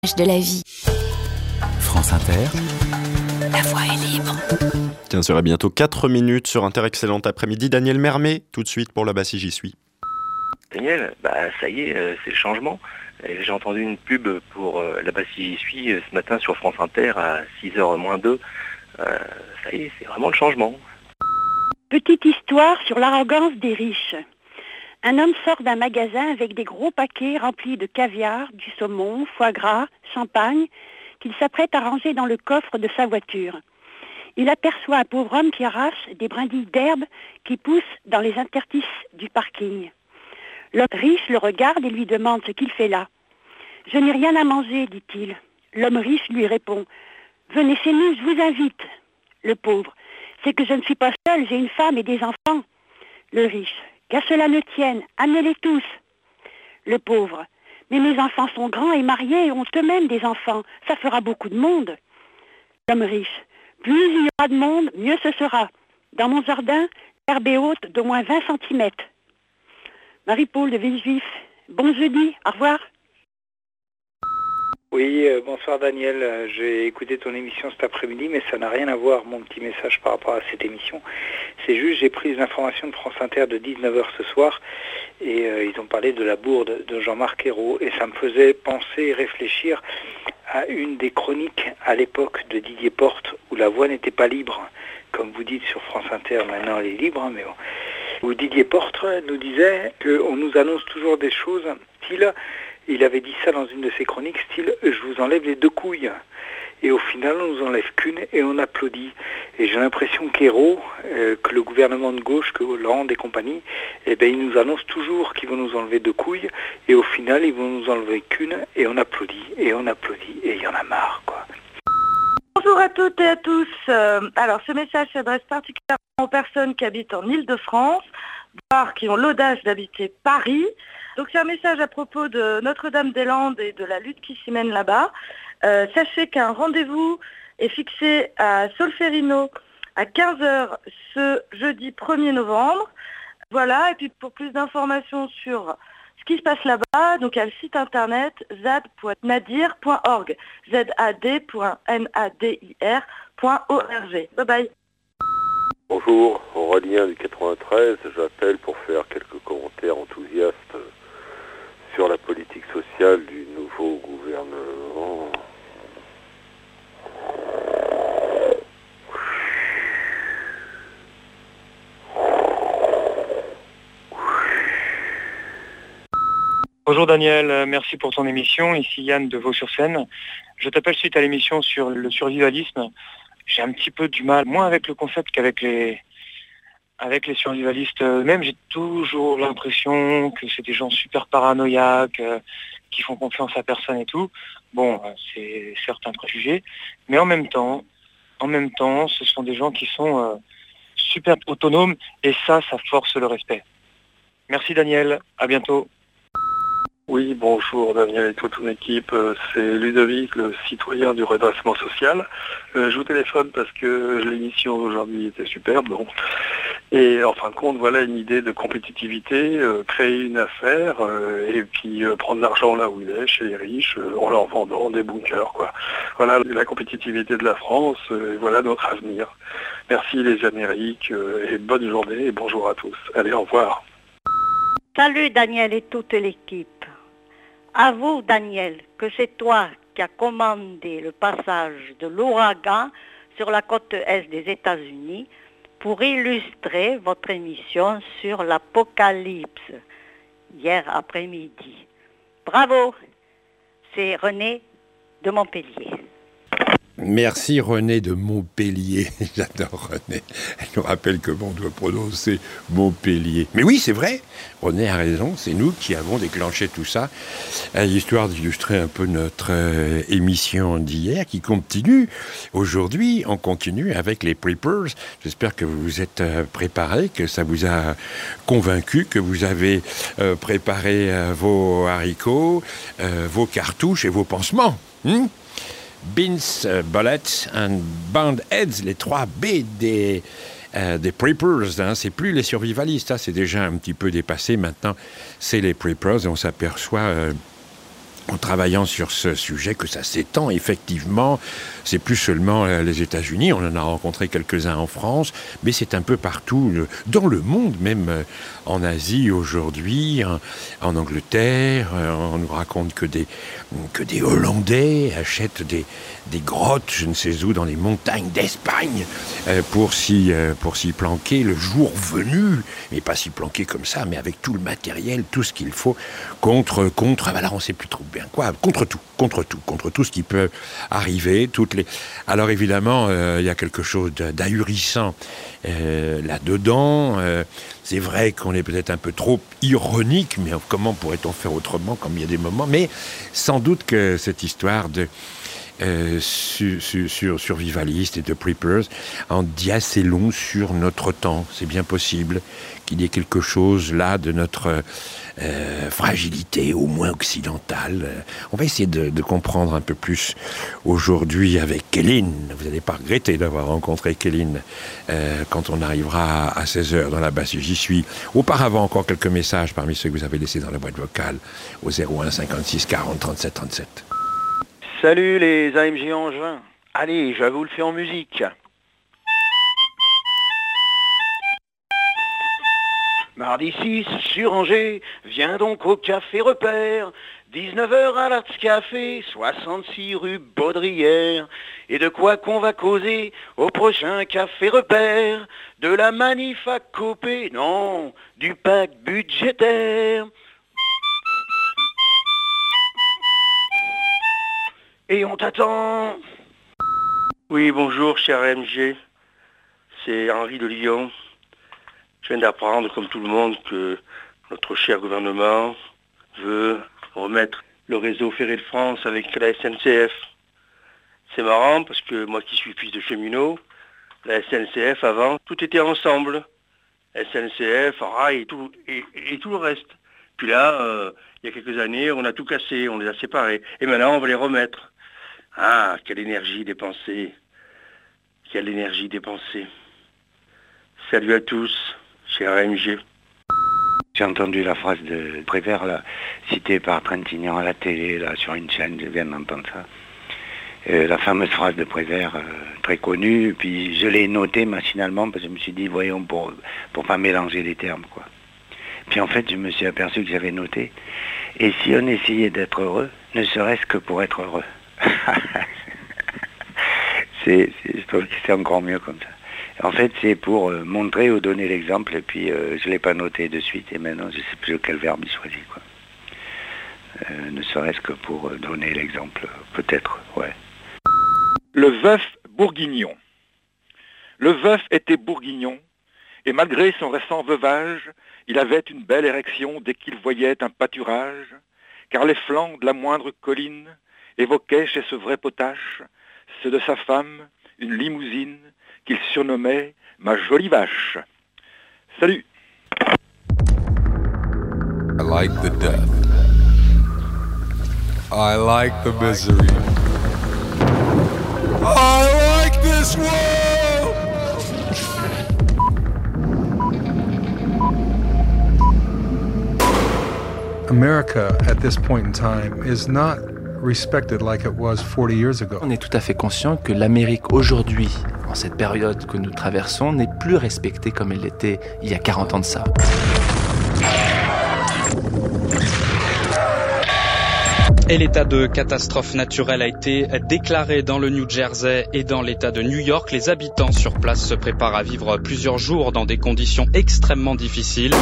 de la vie. France Inter. La voix est libre. 15h et bientôt 4 minutes sur Inter. Excellent après-midi. Daniel Mermet, tout de suite pour là-bas si j'y suis. Daniel, ça y est, c'est le changement. J'ai entendu une pub pour là-bas si j'y suis ce matin sur France Inter à 6h moins 2. Ça y est, c'est vraiment le changement. Petite histoire sur l'arrogance des riches. Un homme sort d'un magasin avec des gros paquets remplis de caviar, du saumon, foie gras, champagne, qu'il s'apprête à ranger dans le coffre de sa voiture. Il aperçoit un pauvre homme qui arrache des brindilles d'herbe qui poussent dans les interstices du parking. L'homme riche le regarde et lui demande ce qu'il fait là. « Je n'ai rien à manger, dit-il. » L'homme riche lui répond « Venez chez nous, je vous invite. » Le pauvre « C'est que je ne suis pas seul, j'ai une femme et des enfants. » Le riche « Qu'à cela ne tienne, amenez-les tous. » Le pauvre « Mais mes enfants sont grands et mariés et ont eux-mêmes des enfants. Ça fera beaucoup de monde. » L'homme riche « Plus il y aura de monde, mieux ce sera. Dans mon jardin, l'herbe est haute d'au moins 20 centimètres. » Marie-Paul de Villejuif. Bon jeudi, au revoir. Oui, bonsoir Daniel, j'ai écouté ton émission cet après-midi, mais ça n'a rien à voir, mon petit message par rapport à cette émission. C'est juste, j'ai pris les informations de France Inter de 19h ce soir, et ils ont parlé de la bourde de Jean-Marc Ayrault, et ça me faisait penser et réfléchir à une des chroniques à l'époque de Didier Porte, où la voix n'était pas libre, comme vous dites sur France Inter, maintenant elle est libre, mais bon. Où Didier Porte nous disait qu'on nous annonce toujours des choses, style... Il avait dit ça dans une de ses chroniques, style « Je vous enlève les 2 couilles ». Et au final, on nous enlève qu'une et on applaudit. Et j'ai l'impression qu'Ayrault, que le gouvernement de gauche, que Hollande et compagnie, eh ben, ils nous annoncent toujours qu'ils vont nous enlever 2 couilles. Et au final, ils vont nous enlever qu'une et on applaudit. Et on applaudit. Et il y en a marre, quoi. Bonjour à toutes et à tous. Alors, ce message s'adresse particulièrement aux personnes qui habitent en Île-de-France, voire qui ont l'audace d'habiter Paris. Donc c'est un message à propos de Notre-Dame-des-Landes et de la lutte qui s'y mène là-bas. Sachez qu'un rendez-vous est fixé à Solferino à 15h ce jeudi 1er novembre. Voilà, et puis pour plus d'informations sur ce qui se passe là-bas, donc il y a le site internet zad.nadir.org, zad.nadir.org. Bye bye. Bonjour, Aurélien du 93, j'appelle pour faire quelques commentaires enthousiastes sur la politique sociale du nouveau gouvernement. Bonjour Daniel, merci pour ton émission. Ici Yann de Vaux-sur-Seine. Je t'appelle suite à l'émission sur le survivalisme. J'ai un petit peu du mal, moins avec le concept qu'avec les survivalistes eux-mêmes. J'ai toujours l'impression que c'est des gens super paranoïaques, qui font confiance à personne et tout. Bon, c'est certains préjugés, mais en même temps, ce sont des gens qui sont super autonomes et ça force le respect. Merci Daniel, à bientôt. Oui, bonjour Daniel et toute ton équipe, c'est Ludovic, le citoyen du redressement social. Je vous téléphone parce que l'émission d'aujourd'hui était superbe. Bon. Et en fin de compte, voilà une idée de compétitivité, créer une affaire et puis prendre l'argent là où il est, chez les riches, en leur vendant des bunkers, quoi. Voilà la compétitivité de la France, et voilà notre avenir. Merci les Amériques et bonne journée et bonjour à tous. Allez, au revoir. Salut Daniel et toute l'équipe. Avoue Daniel que c'est toi qui as commandé le passage de l'ouragan sur la côte est des États-Unis pour illustrer votre émission sur l'apocalypse hier après-midi. Bravo, c'est René de Montpellier. Merci René de Montpellier. J'adore René. Elle nous rappelle comment on doit prononcer Montpellier. Mais oui, c'est vrai. René a raison. C'est nous qui avons déclenché tout ça. Histoire d'illustrer un peu notre émission d'hier qui continue. Aujourd'hui, on continue avec les Preppers. J'espère que vous vous êtes préparés, que ça vous a convaincu, que vous avez préparé vos haricots, vos cartouches et vos pansements. Beans, Bullets and Bandheads, les 3 B des Preppers, hein. C'est plus les survivalistes, hein. C'est déjà un petit peu dépassé maintenant, c'est les Preppers et on s'aperçoit en travaillant sur ce sujet que ça s'étend effectivement. C'est plus seulement les États-Unis, on en a rencontré quelques-uns en France, mais c'est un peu partout dans le monde, même en Asie aujourd'hui, en Angleterre. On nous raconte que des Hollandais achètent des grottes, je ne sais où, dans les montagnes d'Espagne pour s'y planquer le jour venu, mais pas s'y planquer comme ça, mais avec tout le matériel, tout ce qu'il faut contre, alors on ne sait plus trop bien quoi, contre tout ce qui peut arriver, Alors évidemment, il y a quelque chose d'ahurissant là-dedans. C'est vrai qu'on est peut-être un peu trop ironique, mais comment pourrait-on faire autrement comme il y a des moments? Mais sans doute que cette histoire de survivalistes et de preppers en dit assez long sur notre temps. C'est bien possible qu'il y ait quelque chose là de notre fragilité, au moins occidentale. On va essayer de comprendre un peu plus aujourd'hui avec Kéline. Vous n'allez pas regretter d'avoir rencontré Kéline quand on arrivera à 16h dans la basse. J'y suis. Auparavant, encore quelques messages parmi ceux que vous avez laissés dans la boîte vocale au 01 56 40 37 37. Salut les AMG Angevins. Allez, je vous le fais en musique. Mardi 6 sur Angers, viens donc au Café Repère, 19h à l'Arts Café, 66 rue Baudrière. Et de quoi qu'on va causer au prochain Café Repère? De la manif à Copé, non, du pacte budgétaire. Et on t'attend. Oui, bonjour, cher AMG. C'est Henri de Lyon. Je viens d'apprendre, comme tout le monde, que notre cher gouvernement veut remettre le réseau ferré de France avec la SNCF. C'est marrant parce que moi qui suis fils de cheminot, la SNCF avant, tout était ensemble. SNCF, rail et tout le reste. Puis là, il y a quelques années, on a tout cassé, on les a séparés. Et maintenant, on va les remettre. Ah, quelle énergie dépensée. Quelle énergie dépensée. Salut à tous, cher AMG. J'ai entendu la phrase de Prévert, là, citée par Trintignant à la télé, là, sur une chaîne, je viens d'entendre ça. La fameuse phrase de Prévert, très connue, puis je l'ai notée machinalement, parce que je me suis dit, voyons, pour pas mélanger les termes, quoi. Puis en fait, je me suis aperçu que j'avais noté, et si on essayait d'être heureux, ne serait-ce que pour être heureux. Je trouve que c'est encore mieux comme ça. En fait, c'est pour montrer ou donner l'exemple, et puis je ne l'ai pas noté de suite, et maintenant je ne sais plus quel verbe il choisit, quoi. Ne serait-ce que pour donner l'exemple, peut-être, ouais. Le veuf bourguignon. Le veuf était bourguignon, et malgré son récent veuvage, il avait une belle érection dès qu'il voyait un pâturage, car les flancs de la moindre colline évoquaient chez ce vrai potache ceux de sa femme, une limousine, qu'il surnommait ma jolie vache. Salut. I like the death. I like the misery. I like this world. America at this point in time is not respected like it was 40 years ago. On est tout à fait conscient que l'Amérique aujourd'hui, en cette période que nous traversons, n'est plus respectée comme elle l'était il y a 40 ans de ça. Et l'état de catastrophe naturelle a été déclaré dans le New Jersey et dans l'état de New York. Les habitants sur place se préparent à vivre plusieurs jours dans des conditions extrêmement difficiles.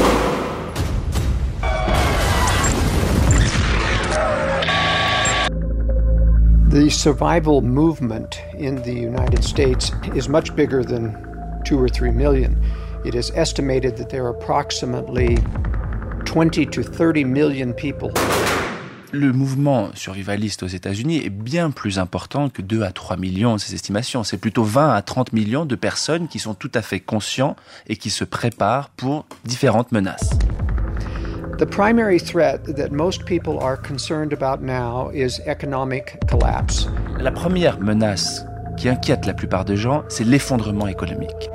The survival movement in the United States is much bigger than 2 or 3 million. It is estimated that there are approximately 20 to 30 million people. Le mouvement survivaliste aux États-Unis est bien plus important que 2 à 3 millions de ces estimations. C'est plutôt 20 à 30 millions de personnes qui sont tout à fait conscients et qui se préparent pour différentes menaces. The primary threat that most people are concerned about now is economic collapse. La première menace qui inquiète la plupart des gens, c'est l'effondrement économique.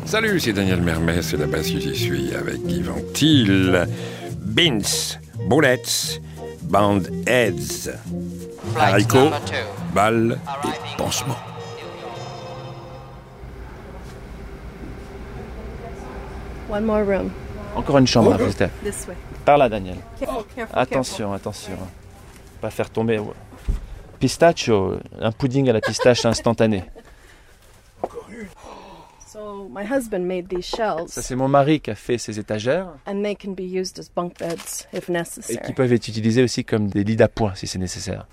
Salut, c'est Daniel Mermet, c'est la basse que j'y suis avec Guy Ventil. Beans, bullets, band heads, haricots, balles et pansements. One more room. Encore une chambre, Esther. This way. Par là, Daniel. Careful, Attention. Pas faire tomber. Pistachio, un pudding à la pistache instantané. So my husband made these shelves. Ça, c'est mon mari qui a fait ces étagères. And they can be used as bunk beds if Et necessary. qui peuvent être utilisés aussi comme des lits d'appoint si c'est nécessaire.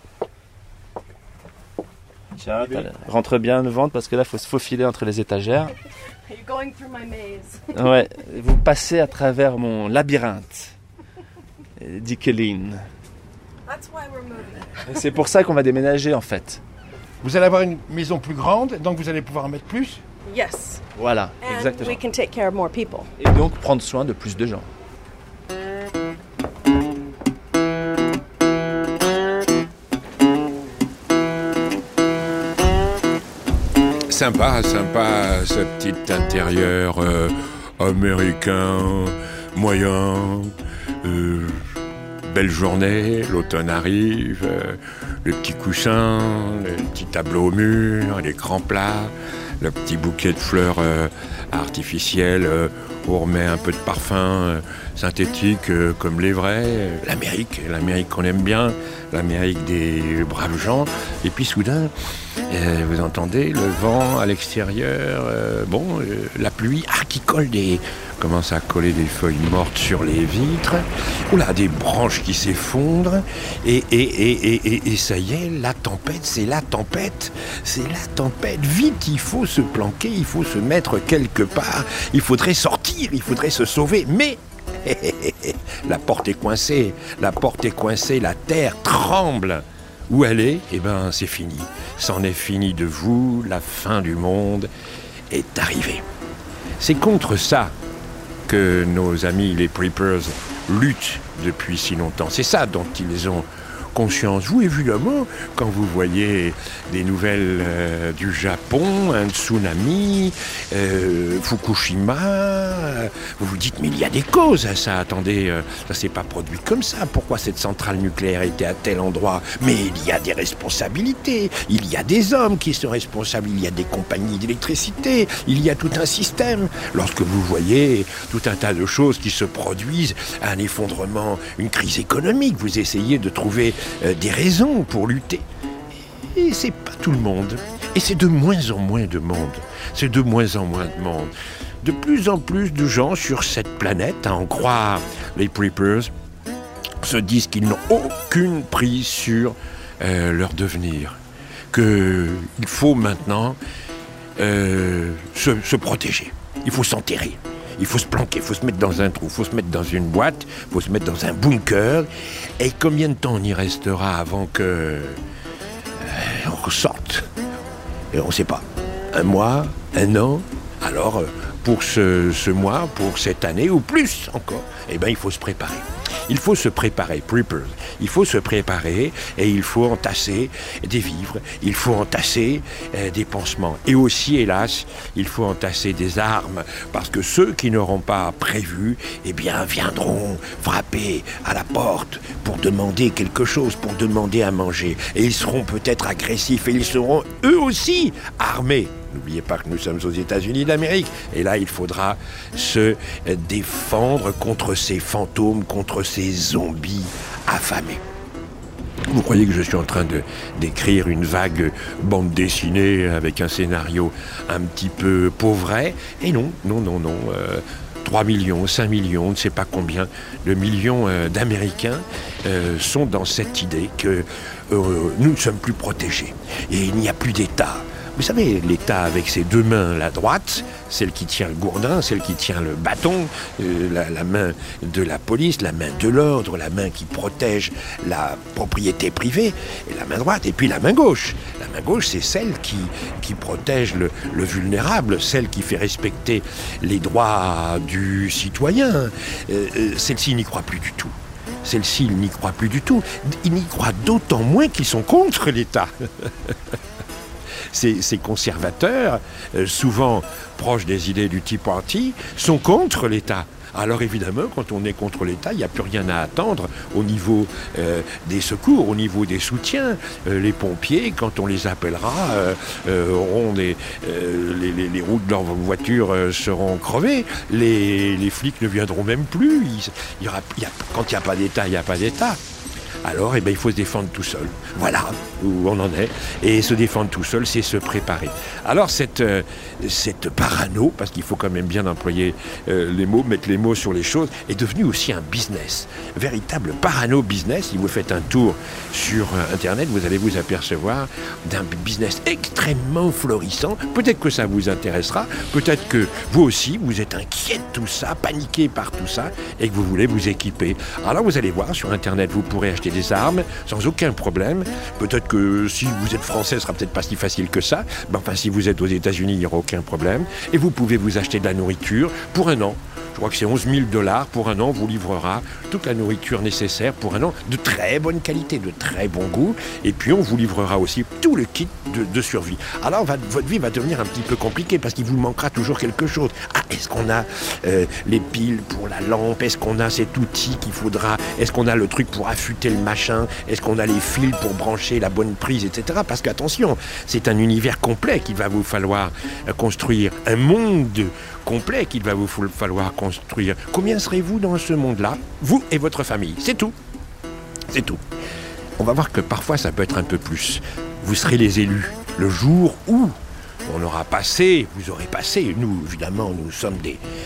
Tiens, rentre bien le ventre parce que là, il faut se faufiler entre les étagères. You're going through my maze. Ouais, vous passez à travers mon labyrinthe. Dit Kéline. That's why we're moving. Et c'est pour ça qu'on va déménager en fait. Vous allez avoir une maison plus grande, donc vous allez pouvoir en mettre plus. Yes. Voilà, And exactement. we can take care of more people. Et donc prendre soin de plus de gens. Sympa, ce petit intérieur américain, moyen. Belle journée, l'automne arrive, les petits coussins, les petits tableaux au mur, l'écran plat, le petit bouquet de fleurs artificielles, on remet un peu de parfum synthétique comme les vrais. L'Amérique qu'on aime bien, l'Amérique des braves gens. Et puis soudain, vous entendez le vent à l'extérieur, la pluie qui colle commence à coller des feuilles mortes sur les vitres. Oula, des branches qui s'effondrent. Et ça y est, la tempête, c'est la tempête. Vite, il faut se planquer, il faut se mettre quelque part. Il faudrait sortir, il faudrait se sauver. Mais la porte est coincée, la terre tremble. Où elle est, c'est fini. C'en est fini de vous, la fin du monde est arrivée. C'est contre ça que nos amis les Preppers luttent depuis si longtemps. C'est ça dont ils ont conscience. Vous, évidemment, quand vous voyez des nouvelles du Japon, un tsunami, Fukushima, vous vous dites, mais il y a des causes à ça. Attendez, ça s'est pas produit comme ça. Pourquoi cette centrale nucléaire était à tel endroit? Mais il y a des responsabilités. Il y a des hommes qui sont responsables. Il y a des compagnies d'électricité. Il y a tout un système. Lorsque vous voyez tout un tas de choses qui se produisent, un effondrement, une crise économique, vous essayez de trouver des raisons pour lutter. Et c'est pas tout le monde. Et c'est de moins en moins de monde. De plus en plus de gens sur cette planète, à en croire les Preppers, se disent qu'ils n'ont aucune prise sur leur devenir. Qu'il faut maintenant se protéger. Il faut s'enterrer. Il faut se planquer, il faut se mettre dans un trou, il faut se mettre dans une boîte, il faut se mettre dans un bunker. Et combien de temps on y restera avant que on ressorte? Et on ne sait pas. Un mois, un an. Alors, pour ce mois, pour cette année, ou plus encore, il faut se préparer. Il faut se préparer, Preppers. Il faut se préparer et il faut entasser des vivres, il faut entasser des pansements. Et aussi, hélas, il faut entasser des armes, parce que ceux qui n'auront pas prévu, viendront frapper à la porte pour demander quelque chose, pour demander à manger. Et ils seront peut-être agressifs et ils seront eux aussi armés. N'oubliez pas que nous sommes aux États-Unis d'Amérique. Et là, il faudra se défendre contre ces fantômes, contre ces zombies affamés. Vous croyez que je suis en train d'écrire une vague bande dessinée avec un scénario un petit peu pauvret? Et non. 3 millions, 5 millions, on ne sait pas combien de millions d'Américains sont dans cette idée que nous ne sommes plus protégés. Et il n'y a plus d'État. Vous savez, l'État avec ses deux mains, la droite, celle qui tient le gourdin, celle qui tient le bâton, la main de la police, la main de l'ordre, la main qui protège la propriété privée, et la main droite, et puis la main gauche. La main gauche, c'est celle qui protège le vulnérable, celle qui fait respecter les droits du citoyen. Celle-ci n'y croit plus du tout. Celle-ci, il n'y croit plus du tout. Il n'y croit d'autant moins qu'ils sont contre l'État. ces conservateurs, souvent proches des idées du Tea Party, sont contre l'État. Alors évidemment, quand on est contre l'État, il n'y a plus rien à attendre au niveau des secours, au niveau des soutiens. Les pompiers, quand on les appellera, auront les roues de leur voiture seront crevées. Les flics ne viendront même plus. Quand il n'y a pas d'État, il n'y a pas d'État. Alors, il faut se défendre tout seul. Voilà où on en est. Et se défendre tout seul, c'est se préparer. Alors, cette parano, parce qu'il faut quand même bien employer les mots, mettre les mots sur les choses, est devenue aussi un business. Véritable parano business. Si vous faites un tour sur Internet, vous allez vous apercevoir d'un business extrêmement florissant. Peut-être que ça vous intéressera. Peut-être que vous aussi, vous êtes inquiet de tout ça, paniqué par tout ça, et que vous voulez vous équiper. Alors, vous allez voir sur Internet, vous pourrez acheter des armes sans aucun problème. Peut-être que si vous êtes français, ce sera peut-être pas si facile que ça. Mais enfin, si vous êtes aux États-Unis, il n'y aura aucun problème. Et vous pouvez vous acheter de la nourriture pour un an. Je crois que c'est $11,000 pour un an, vous livrera toute la nourriture nécessaire pour un an, de très bonne qualité, de très bon goût. Et puis on vous livrera aussi tout le kit de survie. Alors votre vie va devenir un petit peu compliquée parce qu'il vous manquera toujours quelque chose. Ah, est-ce qu'on a les piles pour la lampe? Est-ce qu'on a cet outil qu'il faudra? Est-ce qu'on a le truc pour affûter le machin? Est-ce qu'on a les fils pour brancher la bonne prise, etc. Parce qu'attention, c'est un univers complet qu'il va vous falloir construire, un monde complet qu'il va vous falloir construire. Combien serez-vous dans ce monde-là, vous et votre famille? C'est tout. C'est tout. On va voir que parfois ça peut être un peu plus. Vous serez les élus. Le jour où on aura passé, vous aurez passé, nous évidemment nous sommes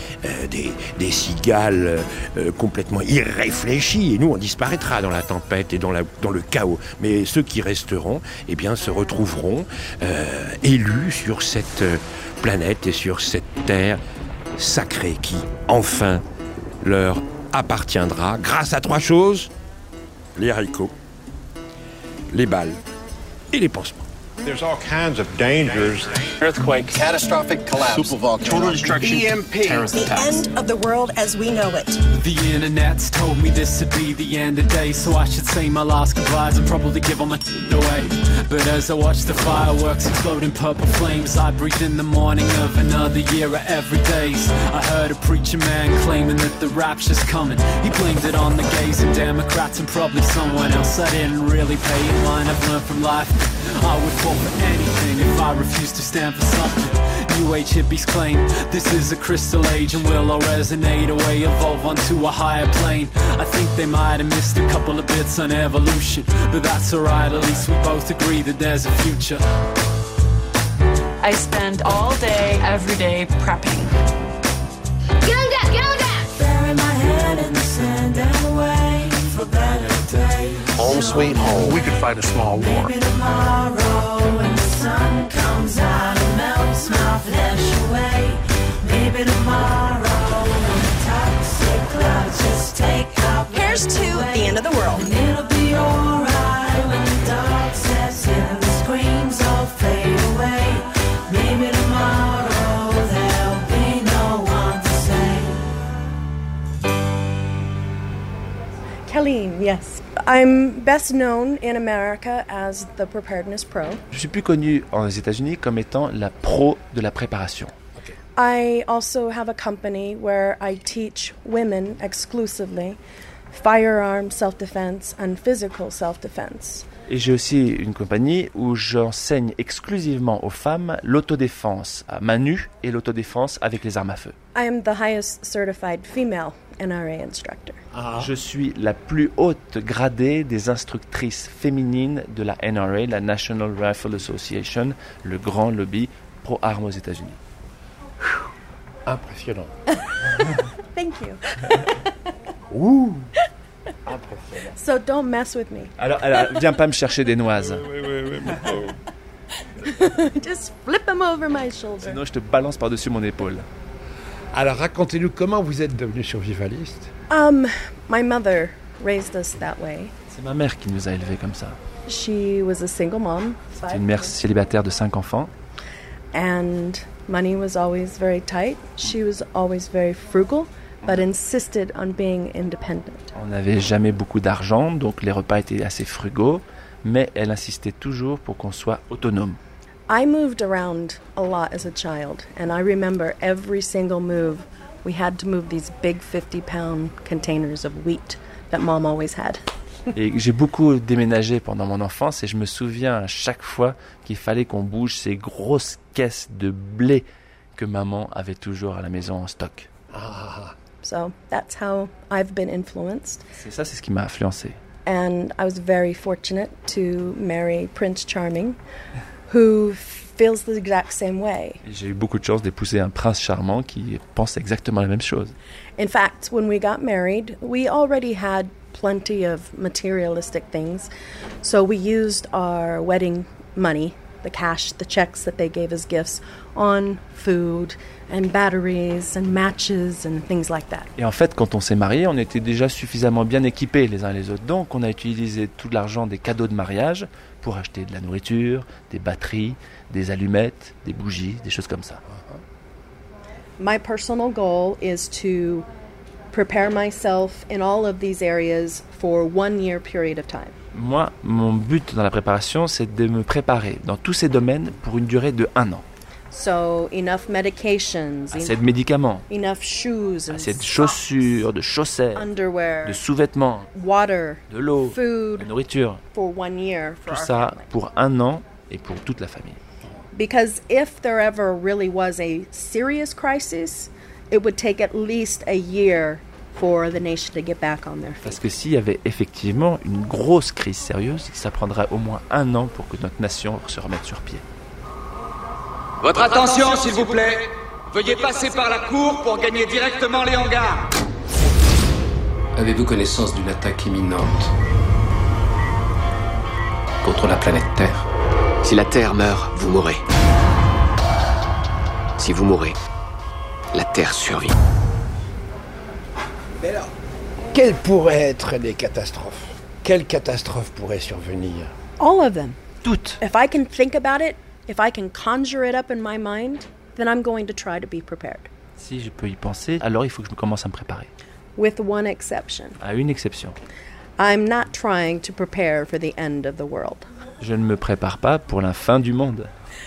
des cigales complètement irréfléchis et nous on disparaîtra dans la tempête et dans le chaos. Mais ceux qui resteront, eh bien se retrouveront élus sur cette planète et sur cette terre sacrée qui enfin leur appartiendra grâce à 3 choses: les haricots, les balles et les pansements. There's all kinds of dangers. Earthquake. Catastrophic collapse. Supervolcano. Total destruction. EMP. Terrorist The attacks. end of the world as we know it. The internet's told me this would be the end of day, so I should say my last goodbyes and probably give all my away. But as I watch the fireworks explode in purple flames, I breathe in the morning of another year of every days. I heard a preacher man claiming that the rapture's coming. He blamed it on the gays and Democrats and probably someone else. I didn't really pay in mind. I've learned from life I would fall for anything if I refused to stand for something. New age hippies claim this is a crystal age and we'll all resonate away, evolve onto a higher plane. I think they might have missed a couple of bits on evolution, but that's alright, at least we both agree that there's a future. I spend all day, every day prepping. Get on deck, get on deck! Bury my head in the sand and wait for better days. Home sweet home. We could fight a small war. Maybe tomorrow when the sun comes out and melts my flesh away. Maybe tomorrow when the toxic clouds just take out. Here's to the end of the world. And it'll be alright when the dark sets in and the screams all fade away. Maybe tomorrow there'll be no one to save. Colleen, yes. I'm best known in America as the preparedness pro. Je suis plus connue aux États-Unis comme étant la pro de la préparation. I also have a company where I teach women exclusively firearm self-defense and physical self-defense. Et j'ai aussi une compagnie où j'enseigne exclusivement aux femmes l'autodéfense à main nue et l'autodéfense avec les armes à feu. I am the highest certified female NRA instructor. Je suis la plus haute gradée des instructrices féminines de la NRA, la National Rifle Association, le grand lobby pro-armes aux États-Unis. Impressionnant. Thank you. Ouh. Impressionnant. So don't mess with me. Alors, viens pas me chercher des noises. Just flip them over my shoulder. Sinon, je te balance par-dessus mon épaule. Alors, racontez-nous comment vous êtes devenu survivaliste. My mother raised us that way. C'est ma mère qui nous a élevés comme ça. She was a single mom. C'est une mère célibataire de 5 enfants. And money was always very tight. She was always very frugal, but insisted on being independent. On n'avait jamais beaucoup d'argent, donc les repas étaient assez frugaux, mais elle insistait toujours pour qu'on soit autonome. I moved around a lot as a child, and I remember every single move. We had to move these big 50-pound containers of wheat that Mom always had. Et j'ai beaucoup déménagé pendant mon enfance et je me souviens à chaque fois qu'il fallait qu'on bouge ces grosses caisses de blé que maman avait toujours à la maison en stock. So that's how I've been influenced. C'est ce qui m'a influencé. And I was very fortunate to marry Prince Charming, who feels the exact same way. Et j'ai eu beaucoup de chance d'épouser un prince charmant qui pense exactement la même chose. In fact, when we got married, we already had plenty of materialistic things. So we used our wedding money, the cash, the checks that they gave as gifts, on food and batteries and matches and things like that. Et en fait, quand on s'est mariés, on était déjà suffisamment bien équipés les uns les autres. Donc, on a utilisé tout l'argent des cadeaux de mariage pour acheter de la nourriture, des batteries, des allumettes, des bougies, des choses comme ça. My personal goal is to prepare myself in all of these areas for 1 year period of time. Moi, mon but dans la préparation, c'est de me préparer dans tous ces domaines pour une durée de 1 an. So enough medications, assez de médicaments, enough shoes, assez de chaussures, de chaussettes, underwear, de sous-vêtements, water, de l'eau, food, de nourriture. For 1 year for tout our ça family. pour 1 an et pour toute la famille. Because if there ever really was a serious crisis, it would take at least a year for the nation to get back on their feet. Parce que s'il y avait effectivement une grosse crise sérieuse, ça prendrait au moins 1 an pour que notre nation se remette sur pied. Votre attention, s'il vous plaît. Veuillez passer par la cour pour gagner directement les hangars. Avez-vous connaissance d'une attaque imminente contre la planète Terre? Si la Terre meurt, vous mourrez. Si vous mourrez, la Terre survit. Mais alors, quelles pourraient être les catastrophes? Quelles catastrophes pourraient survenir? All of them. Toutes. If I can think about it, if I can conjure it up in my mind, then I'm going to try to be prepared. Si je peux y penser, alors il faut que je commence à me préparer. With one exception. À une exception. I'm not trying to prepare for the end of the world. Je ne me prépare pas pour la fin du monde.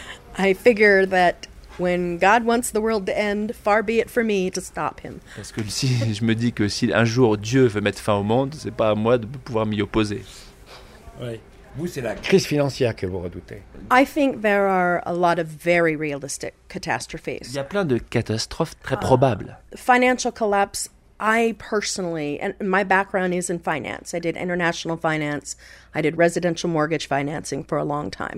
I figure that when God wants the world to end, far be it for me to stop him. Parce que si je me dis que si un jour Dieu veut mettre fin au monde, c'est pas à moi de pouvoir m'y opposer. Oui. Vous, c'est la crise financière que vous redoutez. I think there are a lot of very realistic catastrophes. Il y a plein de catastrophes très probables. Financial collapse, I personally, and my background is in finance. I did international finance. I did residential mortgage financing for a long time.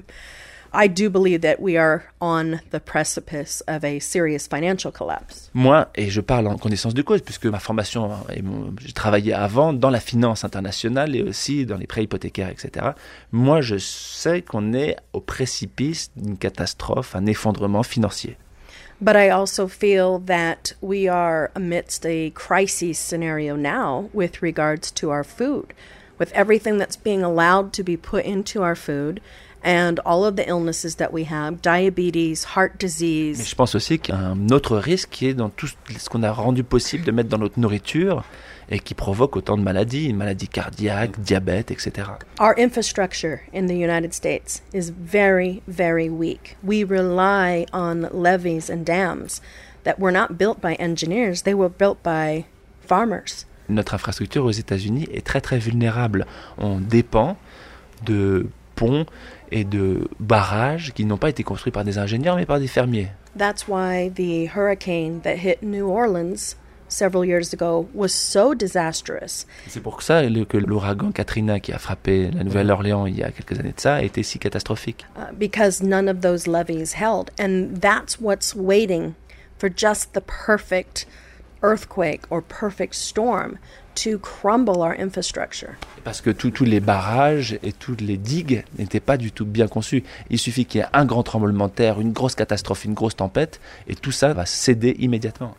I do believe that we are on the precipice of a serious financial collapse. Moi, et je parle en connaissance de cause, puisque ma formation, j'ai travaillé avant dans la finance internationale et aussi dans les prêts hypothécaires, etc. Moi, je sais qu'on est au précipice d'une catastrophe, un effondrement financier. But I also feel that we are amidst a crisis scenario now with regards to our food, with everything that's being allowed to be put into our food. And all of the illnesses that we have, diabetes, heart disease. Mais je pense aussi qu'il y a un autre risque qui est dans tout ce qu'on a rendu possible de mettre dans notre nourriture et qui provoque autant de maladies cardiaques, diabète, etc. Our infrastructure in the United States is very, very weak. We rely on levees and dams that were not built by engineers, they were built by farmers. Notre infrastructure aux États-Unis est très très vulnérable. On dépend de ponts et de barrages qui n'ont pas été construits par des ingénieurs mais par des fermiers. That's why the hurricane that hit New Orleans several years ago was so disastrous. C'est pour ça que l'ouragan Katrina qui a frappé la Nouvelle-Orléans il y a quelques années de ça a été si catastrophique. Because none of those levees held, and that's what's waiting for just the perfect earthquake or perfect storm to crumble our infrastructure. Parce que tous les barrages et toutes les digues n'étaient pas du tout bien conçus. Il suffit qu'il y ait un grand tremblement de terre, une grosse catastrophe, une grosse tempête, et tout ça va céder immédiatement.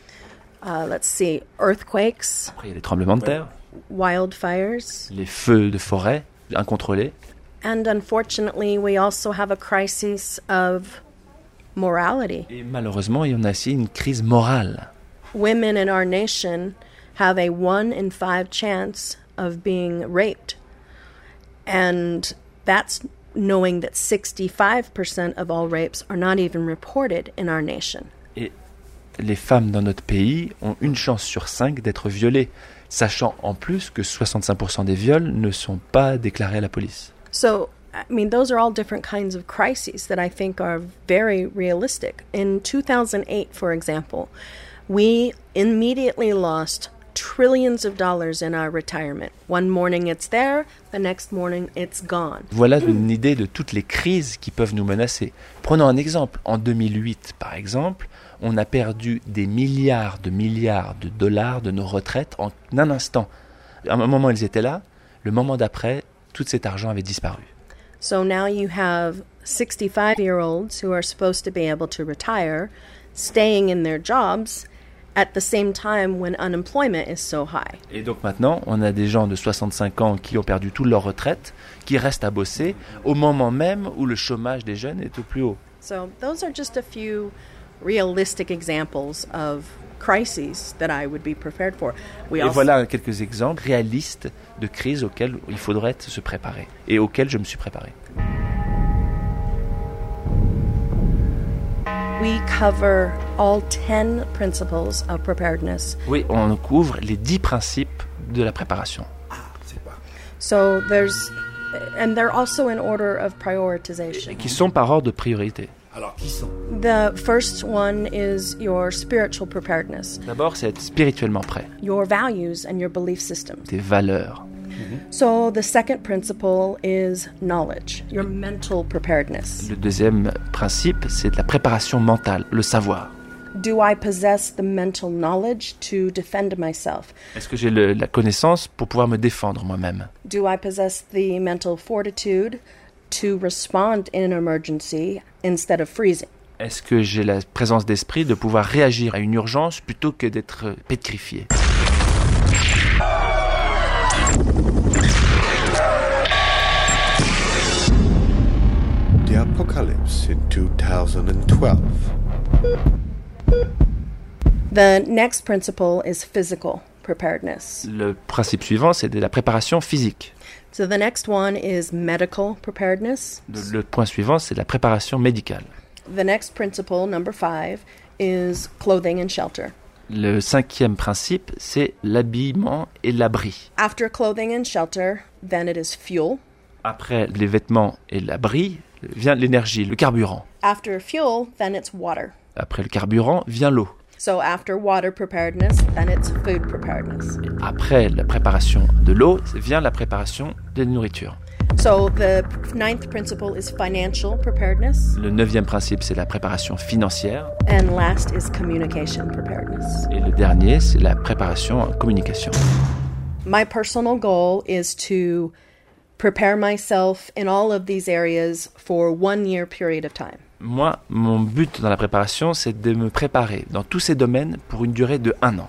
Let's see, earthquakes. Après, il y a les tremblements de terre. Wildfires. Les feux de forêt incontrôlés. And unfortunately, we also have a crisis of morality. Et malheureusement, il y en a aussi une crise morale. Women in our nation have a 1 in 5 chance of being raped. And that's knowing that 65% of all rapes are not even reported in our nation. Et les femmes dans notre pays ont une chance sur 5 d'être violées, sachant en plus que 65% des viols ne sont pas déclarés à la police. So, I mean, those are all different kinds of crises that I think are very realistic. In 2008, for example, we immediately lost trillions of dollars in our retirement. One morning it's there, the next morning it's gone. Voilà une idée de toutes les crises qui peuvent nous menacer. Prenons un exemple. En 2008, par exemple, on a perdu des milliards de dollars de nos retraites en un instant. À un moment, ils étaient là. Le moment d'après, tout cet argent avait disparu. So now you have 65-year-olds who are supposed to be able to retire, staying in their jobs at the same time when unemployment is so high. Et donc maintenant, on a des gens de 65 ans qui ont perdu toute leur retraite, qui restent à bosser au moment même où le chômage des jeunes est au plus haut. So those are just a few realistic examples of crises that I would be prepared for. Et voilà quelques exemples réalistes de crises auxquelles il faudrait se préparer et auxquelles je me suis préparé. We cover all 10 principles of preparedness. Oui, on couvre les 10 principes de la préparation. So and they're also in order of prioritization. Qui sont par ordre de priorité. Alors, qui sont? The first one is your spiritual preparedness. D'abord, c'est être spirituellement prêt. Your values and your belief systems. Tes valeurs. So the second principle is knowledge, your mental preparedness. Le deuxième principe, c'est la préparation mentale, le savoir. Do I possess the mental knowledge to defend myself? Est-ce que j'ai la connaissance pour pouvoir me défendre moi-même? Do I possess the mental fortitude to respond in an emergency instead of freezing? Est-ce que j'ai la présence d'esprit de pouvoir réagir à une urgence plutôt que d'être pétrifié? The Apocalypse in 2012. The next principle is physical preparedness. Le principe suivant, c'est de la préparation physique. So the next one is medical preparedness. Le point suivant, c'est la préparation médicale. The next principle, number 5, is clothing and shelter. Le cinquième principe, c'est l'habillement et l'abri. After clothing and shelter, then it is fuel. Après les vêtements et l'abri, vient l'énergie, le carburant. After fuel, then it's water. Après le carburant, vient l'eau. So after water preparedness, then it's food preparedness. Après la préparation de l'eau, vient la préparation de la nourriture. So the ninth principle is financial preparedness. Le neuvième principe, c'est la préparation financière. And last is communication preparedness. Et le dernier, c'est la préparation en communication. My personal goal is to prepare myself in all of these areas for 1 year period of time. Moi, mon but dans la préparation, c'est de me préparer dans tous ces domaines pour une durée de 1 an.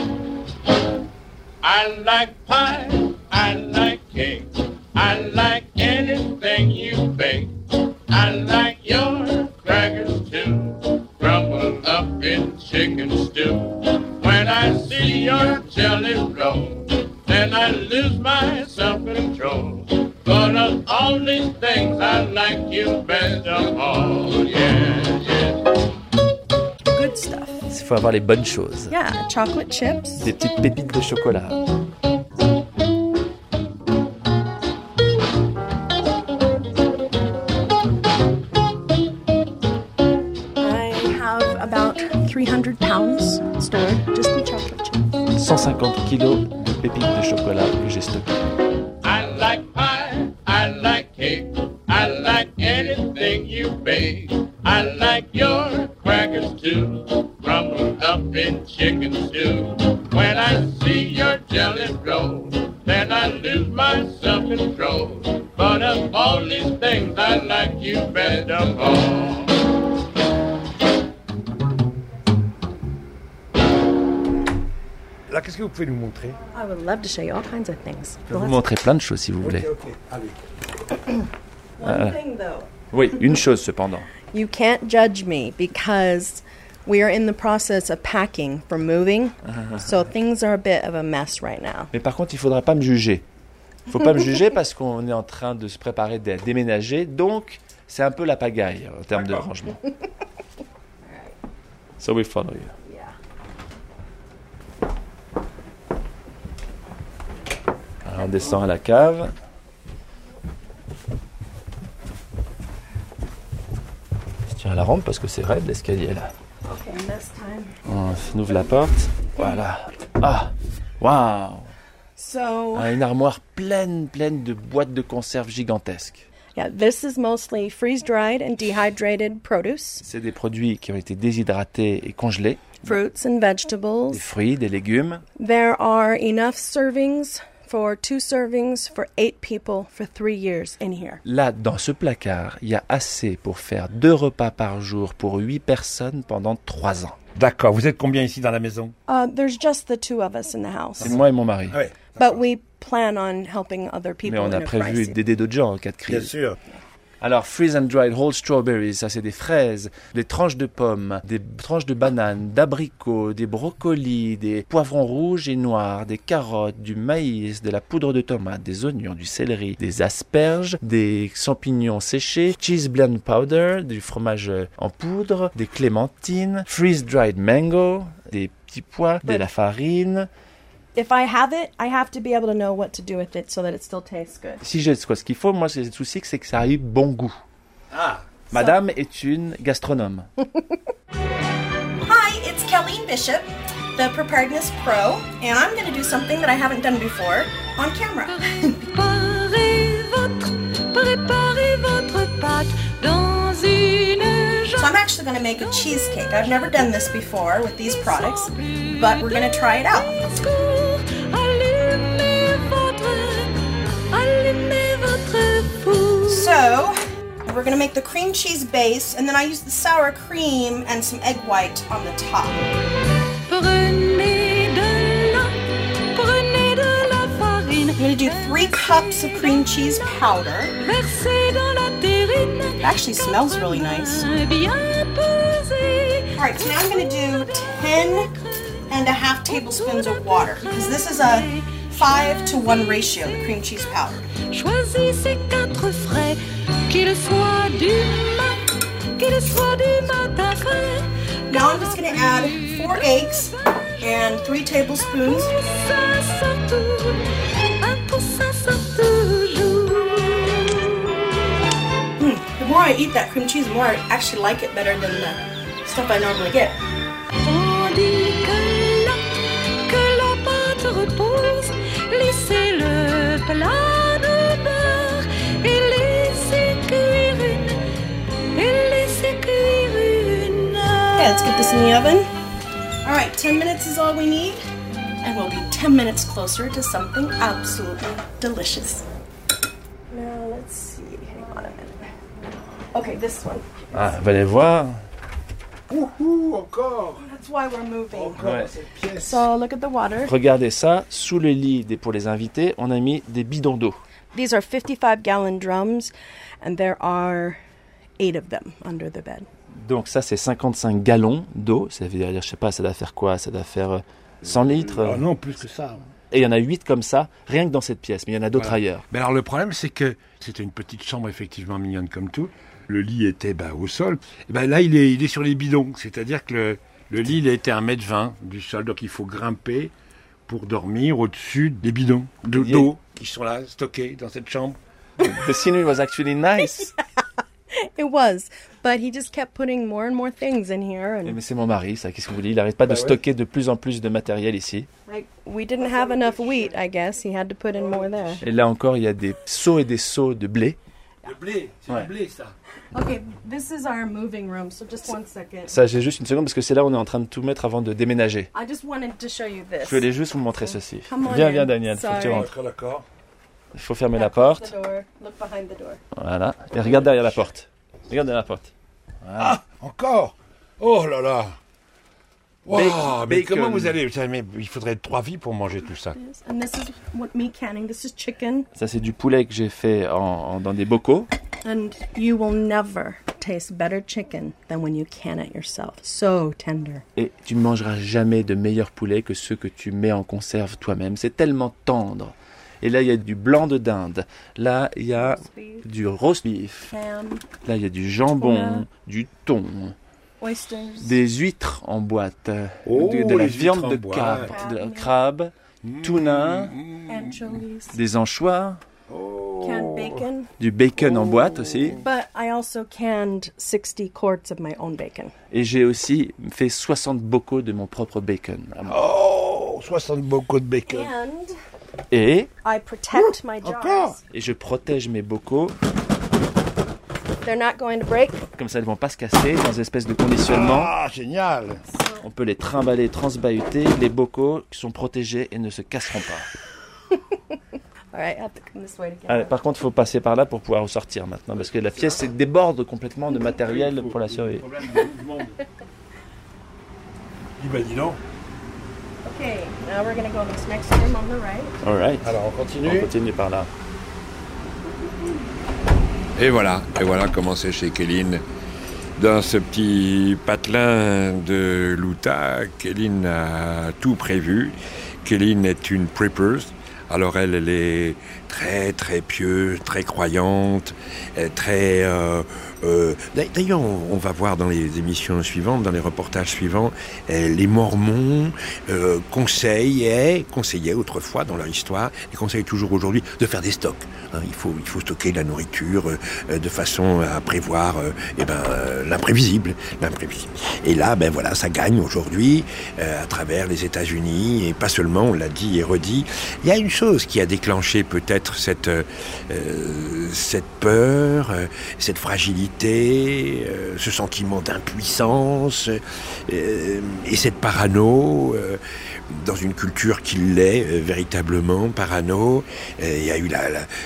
I like pie, I like cake, I like anything you bake. I like your crackers too, crumbled up in chicken stew. When I see your jelly roll, then I lose my self-control. But of all these things, I like you best of all, yeah, yeah. Good stuff. Il faut avoir les bonnes choses. Yeah, chocolate chips. Des petites pépites de chocolat. I have about 300 pounds stored just in chocolate chips. 150 kilos de pépites de chocolat que j'ai stocké. I like pie, I like cake, I like anything you bake. I like your crackers too, crumbled up in chicken stew. When I see your jelly roll, then I lose my self-control. But of all these things, I like you best of all. Là, qu'est-ce que vous pouvez nous montrer? I would love to show you all kinds of things. Je peux vous montrer plein de choses si vous voulez. Ok, allez. One thing though. Oui, une chose cependant. You can't judge me because we are in the process of packing for moving. So things are a bit of a mess right now. Mais par contre, il ne faudra pas me juger. Faut pas me juger parce qu'on est en train de se préparer à déménager, donc c'est un peu la pagaille en termes de rangement. So we follow you. Alors, on descend à la cave. Je tiens à la rampe parce que c'est raide l'escalier là. Okay, next time. On ouvre la porte. Voilà. Ah, waouh. So, Une armoire pleine de boîtes de conserve gigantesques. yeah, this is mostly freeze-dried and dehydrated produce, C'est des produits qui ont été déshydratés et congelés. fruits and vegetables. Des fruits, des légumes. There are enough servings for 2 servings for 8 people for 3 years in here. Là, dans ce placard, il y a assez pour faire 2 repas par jour pour 8 personnes pendant 3 ans. D'accord. Vous êtes combien ici dans la maison? There's just the 2 of us in the house. C'est moi et mon mari. Ouais. But we plan on helping other people. Mais on a in a prévu crisis. d'aider d'autres gens en cas de crise. Bien sûr. Alors, freeze and dried whole strawberries, ça c'est des fraises, des tranches de pommes, des tranches de bananes, d'abricots, des brocolis, des poivrons rouges et noirs, des carottes, du maïs, de la poudre de tomate, des oignons, du céleri, des asperges, des champignons séchés, cheese blend powder, du fromage en poudre, des clémentines, freeze dried mango, des petits pois, de la farine. If I have it, I have to be able to know what to do with it so that it still tastes good. Si j'ai ce qu'il faut, moi c'est le souci c'est que ça ait bon goût. Madame est une gastronome. Hi, it's Colleen Bishop, the Preparedness Pro, and I'm going to do something that I haven't done before on camera. Préparez votre pâte dans une So I'm actually going to make a cheesecake. I've never done this before with these products, but we're going to try it out. So, we're going to make the cream cheese base, and then I use the sour cream and some egg white on the top. Prenez de la farine. I'm going to do 3 cups of cream cheese powder. Versez dans la terrine. It actually smells really nice. Bien pesé. Alright, so now I'm going to do 10.5 tablespoons of water, because this is a 5-to-1 ratio, the cream cheese powder. Choisissez 4 frais, qu'ils soient du matin frais. Now I'm just going to add 4 eggs and 3 tablespoons. Ça sort toujours, un poussin sort toujours. The more I eat that cream cheese, the more I actually like it better than the stuff I normally get. Tandis que la pâte repose, laissez le plat de beurre et laissez cuire une. Okay, let's get this in the oven. Alright, 10 minutes is all we need, and we'll be 10 minutes closer to something absolutely delicious. Now, let's see. Hang on a minute. Okay, this one. Ah, vous allez voir. Encore. That's why we're moving. Ouais. So, look at the water. Regardez ça, sous le lit pour les invités, on a mis des bidons d'eau. These are 55-gallon drums, and there are 8 of them under the bed. Donc ça, c'est 55 gallons d'eau. Ça veut dire, je sais pas, ça doit faire quoi? Ça doit faire 100 litres Non, plus que ça. Et il y en a 8 comme ça, rien que dans cette pièce, mais il y en a d'autres ailleurs. Mais alors le problème, c'est que c'était une petite chambre effectivement mignonne comme tout. Le lit était au sol. Et là, il est sur les bidons. C'est-à-dire que le lit, il a été à 1,20 m du sol. Donc il faut grimper pour dormir au-dessus des bidons d'eau qui sont là, stockés dans cette chambre. The scenery was actually nice. It was, but he just kept putting more and more things in here. And Mais c'est mon mari, ça, qu'est-ce que vous voulez? Il n'arrête pas de stocker de plus en plus de matériel ici. like, we didn't have enough wheat, I guess. He had to put in more there. Et là encore, il y a des seaux et des seaux de blé. Le blé, c'est Ouais. le blé, ça. Okay, this is our moving room, so just 1 second. Ça, j'ai juste une seconde parce que c'est là où on est en train de tout mettre avant de déménager. I just wanted to show you this. Je voulais juste vous montrer ceci. Come on Viens, in. viens, Daniel, faut que tu Sorry. rentres. D'accord. Il faut fermer la Close porte. the door. Look behind the door. Voilà. Et regarde derrière la porte. Regarde derrière la porte. Voilà. Ah, encore. Oh là là. Wow, mais Bacon. comment vous allez mais il faudrait 3 vies pour manger tout ça. And this is what meat canning. This is chicken. Ça, c'est du poulet que j'ai fait dans des bocaux. And you will never taste better chicken than when you can it yourself. So tender. Et tu ne mangeras jamais de meilleur poulet que ceux que tu mets en conserve toi-même. C'est tellement tendre. Et là, il y a du blanc de dinde. Là, il y a du roast beef. Là, il y a du jambon, du thon. Oysters. Des huîtres en boîte. Oh, de la les viande huîtres de en boîte. crabe. De crabe, tuna, Anchovies. des anchois. Canned bacon. Du bacon en boîte aussi. But I also canned 60 quarts of my own bacon. Et j'ai aussi fait 60 bocaux de mon propre bacon. Oh, 60 bocaux de bacon. And Et I protect my jars. je protège mes bocaux. They're not going to break. Comme ça, ils ne vont pas se casser dans une espèce de conditionnement. Ah, génial. On peut les trimballer, transbahuter. Les bocaux sont protégés et ne se casseront pas. All right, I have to come this way to get Allez, out. par contre, il faut passer par là pour pouvoir ressortir maintenant, parce que la pièce déborde complètement de matériel pour la survie. Dis donc. Okay, now we're going to go in this next room on the right. All right. Alors, on continue. On continue par là. Et voilà comment c'est chez Kéline. Dans ce petit patelin de Luta, Kéline a tout prévu. Kéline est une preppers. Alors elle est très très pieuse, très croyante, très... D'ailleurs, on va voir dans les émissions suivantes, dans les reportages suivants, les Mormons conseillaient autrefois dans leur histoire, et conseillent toujours aujourd'hui de faire des stocks. Hein, il faut stocker la nourriture de façon à prévoir l'imprévisible. Et là, voilà, ça gagne aujourd'hui à travers les États-Unis, et pas seulement, on l'a dit et redit. Il y a une chose qui a déclenché peut-être cette peur, cette fragilité, ce sentiment d'impuissance et cette parano dans une culture qui l'est véritablement parano. Il y a eu la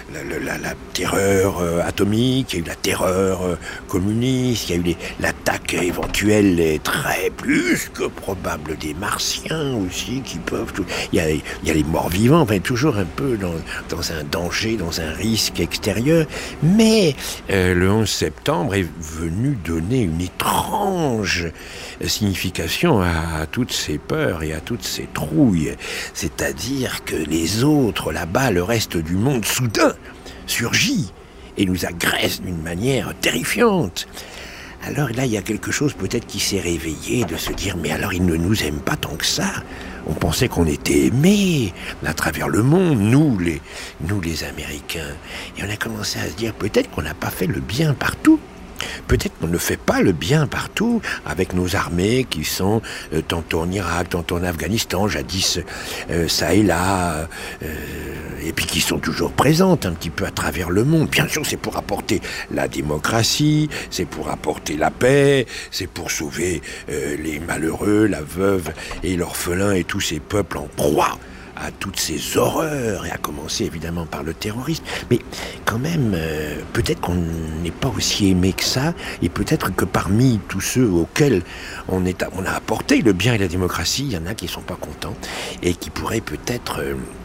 terreur atomique, il y a eu la terreur communiste, il y a eu l'attaque éventuelle et très plus que probable des Martiens aussi qui peuvent... Il y a les morts vivants, toujours un peu dans un danger, dans un risque extérieur. Mais le 11 septembre est venu donner une étrange signification à toutes ces peurs et à toutes ces trouilles. C'est-à-dire que les autres là-bas, le reste du monde, soudain, surgit et nous agresse d'une manière terrifiante. Alors là, il y a quelque chose peut-être qui s'est réveillé, de se dire, mais alors ils ne nous aiment pas tant que ça. On pensait qu'on était aimés à travers le monde, nous les Américains. Et on a commencé à se dire, peut-être qu'on n'a pas fait le bien partout. Peut-être qu'on ne fait pas le bien partout avec nos armées qui sont tantôt en Irak, tantôt en Afghanistan, jadis ça et là, et puis qui sont toujours présentes un petit peu à travers le monde. Bien sûr, c'est pour apporter la démocratie, c'est pour apporter la paix, c'est pour sauver les malheureux, la veuve et l'orphelin et tous ces peuples en proie à toutes ces horreurs, et à commencer évidemment par le terrorisme. Mais quand même, peut-être qu'on n'est pas aussi aimé que ça, et peut-être que parmi tous ceux auxquels on a apporté le bien et la démocratie, il y en a qui ne sont pas contents, et qui pourraient peut-être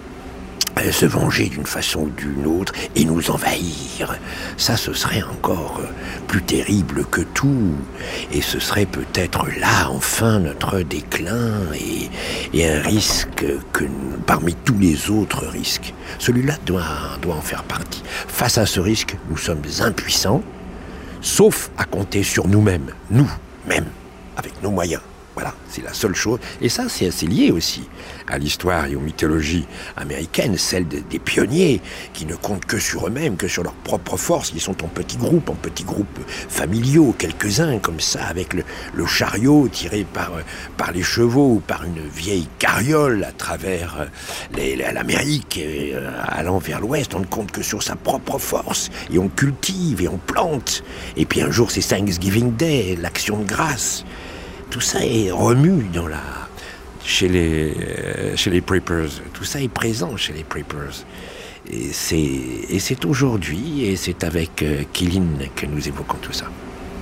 se venger d'une façon ou d'une autre et nous envahir. Ça, ce serait encore plus terrible que tout. Et ce serait peut-être là, enfin, notre déclin et un risque que, parmi tous les autres risques, celui-là doit en faire partie. Face à ce risque, nous sommes impuissants, sauf à compter sur nous-mêmes, nous-mêmes, avec nos moyens. Voilà, c'est la seule chose. Et ça, c'est assez lié aussi à l'histoire et aux mythologies américaines, celles des pionniers qui ne comptent que sur eux-mêmes, que sur leur propre force. Ils sont en petits groupes familiaux, quelques-uns comme ça, avec le chariot tiré par les chevaux ou par une vieille carriole à travers l'Amérique, allant vers l'ouest. On ne compte que sur sa propre force. Et on cultive et on plante. Et puis un jour, c'est Thanksgiving Day, l'action de grâce. Tout ça est remue chez les preppers. Tout ça est présent chez les preppers. Et c'est aujourd'hui, et c'est avec Kéline que nous évoquons tout ça.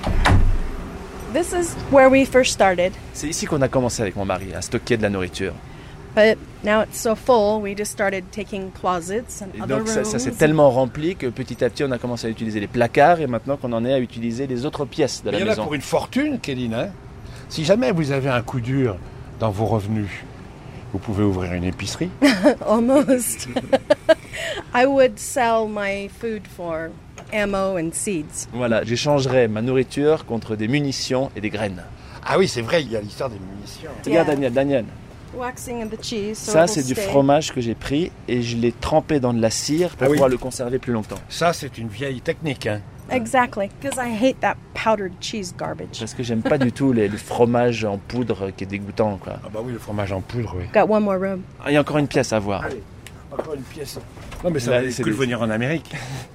This is where we first started. C'est ici qu'on a commencé avec mon mari, à stocker de la nourriture. But now it's so full, we just started taking closets and Et other donc rooms. ça s'est tellement rempli que petit à petit on a commencé à utiliser les placards, et maintenant qu'on en est à utiliser les autres pièces de la Il y en maison. a pour une fortune, Kéline, hein. Si jamais vous avez un coup dur dans vos revenus, Vous pouvez ouvrir une épicerie. Almost. I would sell my food for ammo and seeds. Voilà, j'échangerais ma nourriture contre des munitions et des graines. Ah oui, c'est vrai, il y a l'histoire des munitions. Regarde Daniel. Waxing of the cheese. So Ça, it'll c'est du stay. fromage que j'ai pris et je l'ai trempé dans de la cire pour pouvoir le conserver plus longtemps. Ça, c'est une vieille technique. Hein. Exactly, because I hate that powdered cheese garbage. Parce que j'aime pas du tout le fromage en poudre qui est dégoûtant, quoi. Ah bah oui, le fromage en poudre, oui. Got one more room. Ah, il y a encore une pièce à voir. Allez, encore une pièce. Non mais ça Là, valait c'est le coup de des- venir en Amérique.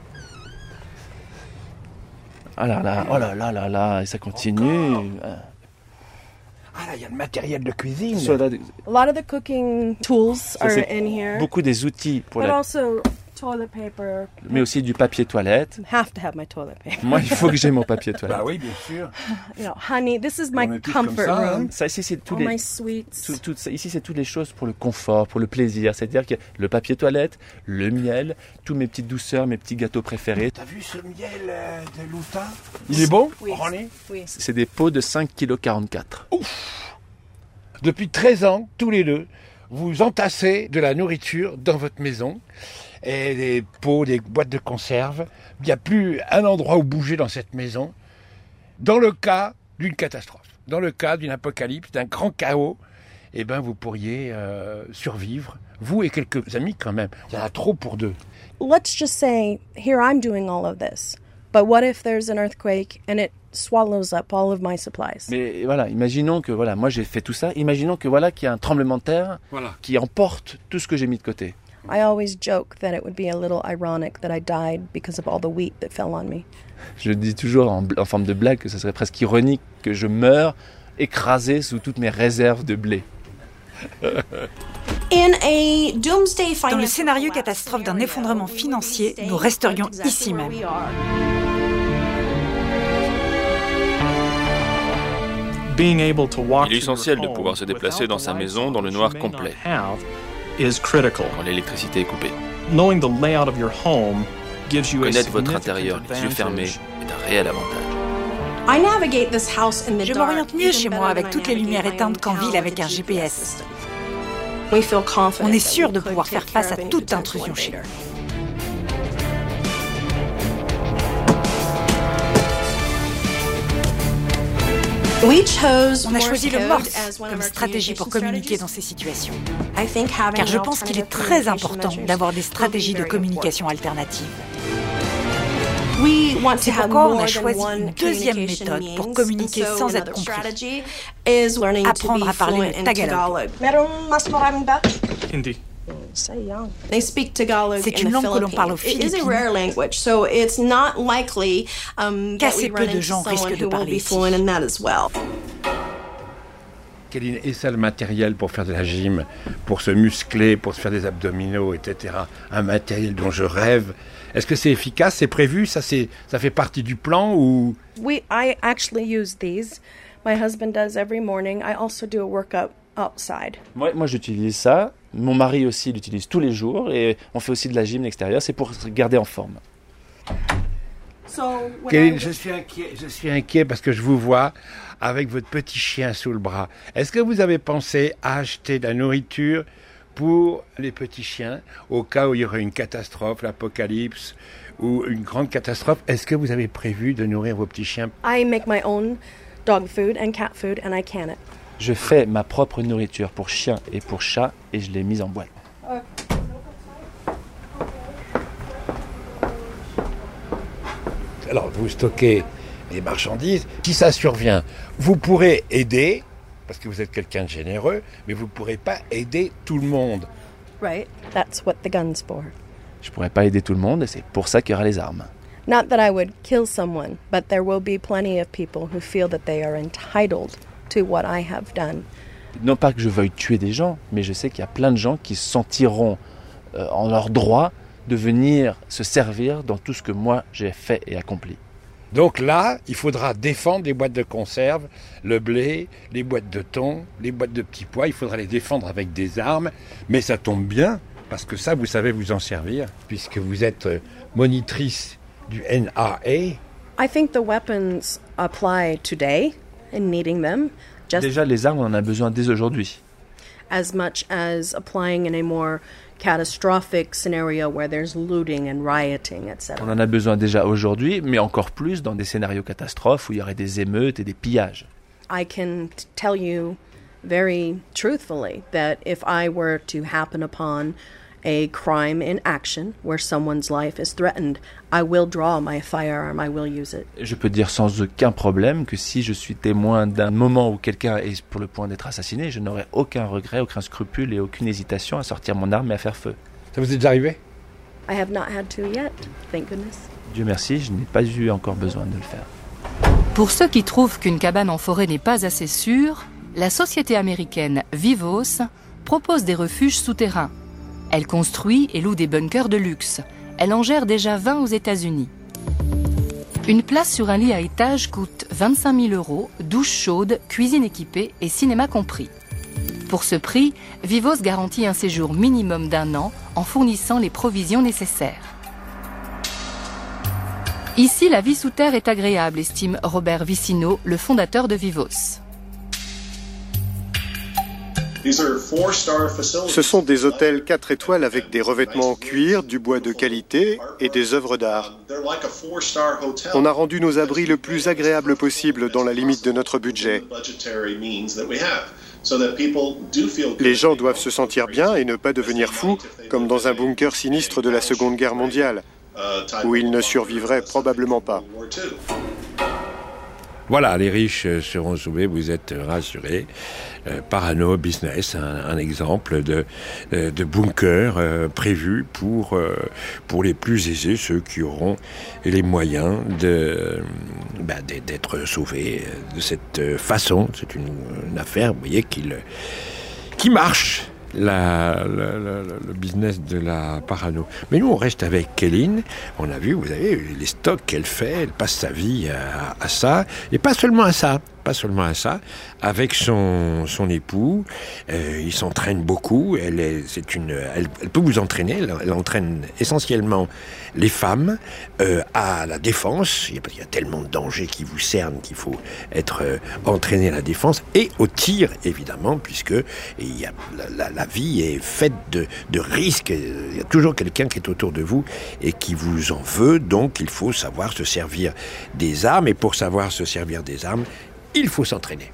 Ah là là, oh là là là là, et ça continue. Ah là, il y a le matériel de cuisine. Soit là, A lot of the cooking tools ça, are c'est in here. beaucoup des outils pour But la... also toilet paper. mais aussi du papier toilette. Have to have my toilet paper. Moi, il faut que j'ai mon papier toilette. Bah oui, bien sûr. You know, honey, this is my On est tous comme comfort ça, hein. room. Ça, ici, c'est tous All my les... sweets. Ici, c'est toutes les choses pour le confort, pour le plaisir. C'est-à-dire que le papier toilette, le miel, tous mes petites douceurs, mes petits gâteaux préférés. T'as vu ce miel de Louta? Il est bon, Oui. René? Oui. C'est des pots de 5,44 kg. Depuis 13 ans, tous les deux, vous entassez de la nourriture dans votre maison. Et des pots, des boîtes de conserve. Il n'y a plus un endroit où bouger dans cette maison. Dans le cas d'une catastrophe, dans le cas d'une apocalypse, d'un grand chaos, eh ben vous pourriez survivre, vous et quelques amis quand même. Il y en a trop pour deux. Let's just say, here I'm doing all of this. But what if there's an earthquake and it swallows up all of my supplies? Mais voilà, imaginons que voilà, moi j'ai fait tout ça. Imaginons que voilà qu'il y a un tremblement de terre qui emporte tout ce que j'ai mis de côté. I always joke that it would be a little ironic that I died because of all the wheat that fell on me. Je dis toujours en forme de blague que ce serait presque ironique que je meure écrasé sous toutes mes réserves de blé. Dans le scénario catastrophe d'un effondrement financier, nous resterions ici même. Il est essentiel de pouvoir se déplacer dans sa maison dans le noir complet, quand l'électricité est coupée. Connaître votre intérieur, les yeux fermés, est un réel avantage. Je m'oriente mieux chez moi avec toutes les lumières éteintes qu'en ville avec un GPS. On est sûr de pouvoir faire face à toute intrusion chez nous. On a choisi le Morse comme stratégie pour communiquer dans ces situations. Car je pense qu'il est très important d'avoir des stratégies de communication alternatives. C'est pourquoi on a choisi une deuxième méthode pour communiquer sans être compris. Apprendre à parler le tagalog. C'est une langue que l'on parle aux Philippines. Qu'assez peu de gens risquent de parler ici. Kéline, et ça le matériel pour faire de la gym, pour se muscler, pour se faire des abdominaux, etc. Un matériel dont je rêve. Est-ce que c'est efficace, c'est prévu, ça fait partie du plan ou... I actually use these. My husband does every morning. I also do a workout outside. Moi j'utilise ça. Mon mari aussi l'utilise tous les jours et on fait aussi de la gym extérieure. C'est pour se garder en forme. Kéline, je suis inquiet parce que je vous vois avec votre petit chien sous le bras. Est-ce que vous avez pensé à acheter de la nourriture pour les petits chiens au cas où il y aurait une catastrophe, l'apocalypse ou une grande catastrophe? Est-ce que vous avez prévu de nourrir vos petits chiens? I make my own dog food and cat food and I can it. Je fais ma propre nourriture pour chiens et pour chats et je l'ai mise en boîte. Alors, vous stockez les marchandises. Si ça survient, vous pourrez aider, parce que vous êtes quelqu'un de généreux, mais vous ne pourrez pas aider tout le monde. Right. That's what the gun's for. Je pourrais pas aider tout le monde et c'est pour ça qu'il y aura les armes. Not that I would kill someone, but there will be plenty of people who feel that they are entitled to what I have done. Non pas que je veuille tuer des gens, mais je sais qu'il y a plein de gens qui se sentiront en leur droit de venir se servir dans tout ce que moi j'ai fait et accompli. Donc là, il faudra défendre les boîtes de conserve, le blé, les boîtes de thon, les boîtes de petits pois. Il faudra les défendre avec des armes. Mais ça tombe bien, parce que ça, vous savez vous en servir, puisque vous êtes monitrice du NRA. I think the weapons apply today in needing them. Déjà, les armes, on en a besoin dès aujourd'hui. as much as applying in a more catastrophic scenario where there's looting and rioting, etc. On en a besoin déjà aujourd'hui, mais encore plus dans des scénarios catastrophes où il y aurait des émeutes et des pillages. I can tell you very truthfully that if I were to happen upon a crime in action where someone's life is threatened, I will draw my firearm, I will use it. Je peux dire sans aucun problème que si je suis témoin d'un moment où quelqu'un est pour le point d'être assassiné, je n'aurai aucun regret, aucun scrupule et aucune hésitation à sortir mon arme et à faire feu. Ça vous est déjà arrivé? I have not had to yet, thank goodness. Dieu merci, je n'ai pas eu encore besoin de le faire. Pour ceux qui trouvent qu'une cabane en forêt n'est pas assez sûre, la société américaine Vivos propose des refuges souterrains. Elle construit et loue des bunkers de luxe. Elle en gère déjà 20 aux États-Unis. Une place sur un lit à étage coûte 25 000 €, douche chaude, cuisine équipée et cinéma compris. Pour ce prix, Vivos garantit un séjour minimum d'1 an en fournissant les provisions nécessaires. Ici, la vie sous terre est agréable, estime Robert Vicino, le fondateur de Vivos. Ce sont des hôtels 4 étoiles avec des revêtements en cuir, du bois de qualité et des œuvres d'art. On a rendu nos abris le plus agréable possible dans la limite de notre budget. Les gens doivent se sentir bien et ne pas devenir fous, comme dans un bunker sinistre de la Seconde Guerre mondiale, où ils ne survivraient probablement pas. Voilà, les riches seront sauvés, vous êtes rassurés. Parano Business, un exemple de bunker prévu pour les plus aisés, ceux qui auront les moyens d'être sauvés de cette façon. C'est une affaire, vous voyez, qui marche. Le business de la Parano. Mais nous, on reste avec Kéline. On a vu, vous avez les stocks qu'elle fait. Elle passe sa vie à ça. Et pas seulement à ça. Avec son époux, ils s'entraînent beaucoup. Elle peut vous entraîner. Elle entraîne essentiellement les femmes à la défense. Il y a tellement de dangers qui vous cernent qu'il faut être entraîné à la défense et au tir, évidemment, puisque la vie est faite de risques. Il y a toujours quelqu'un qui est autour de vous et qui vous en veut. Donc, il faut savoir se servir des armes. Et pour savoir se servir des armes, il faut s'entraîner.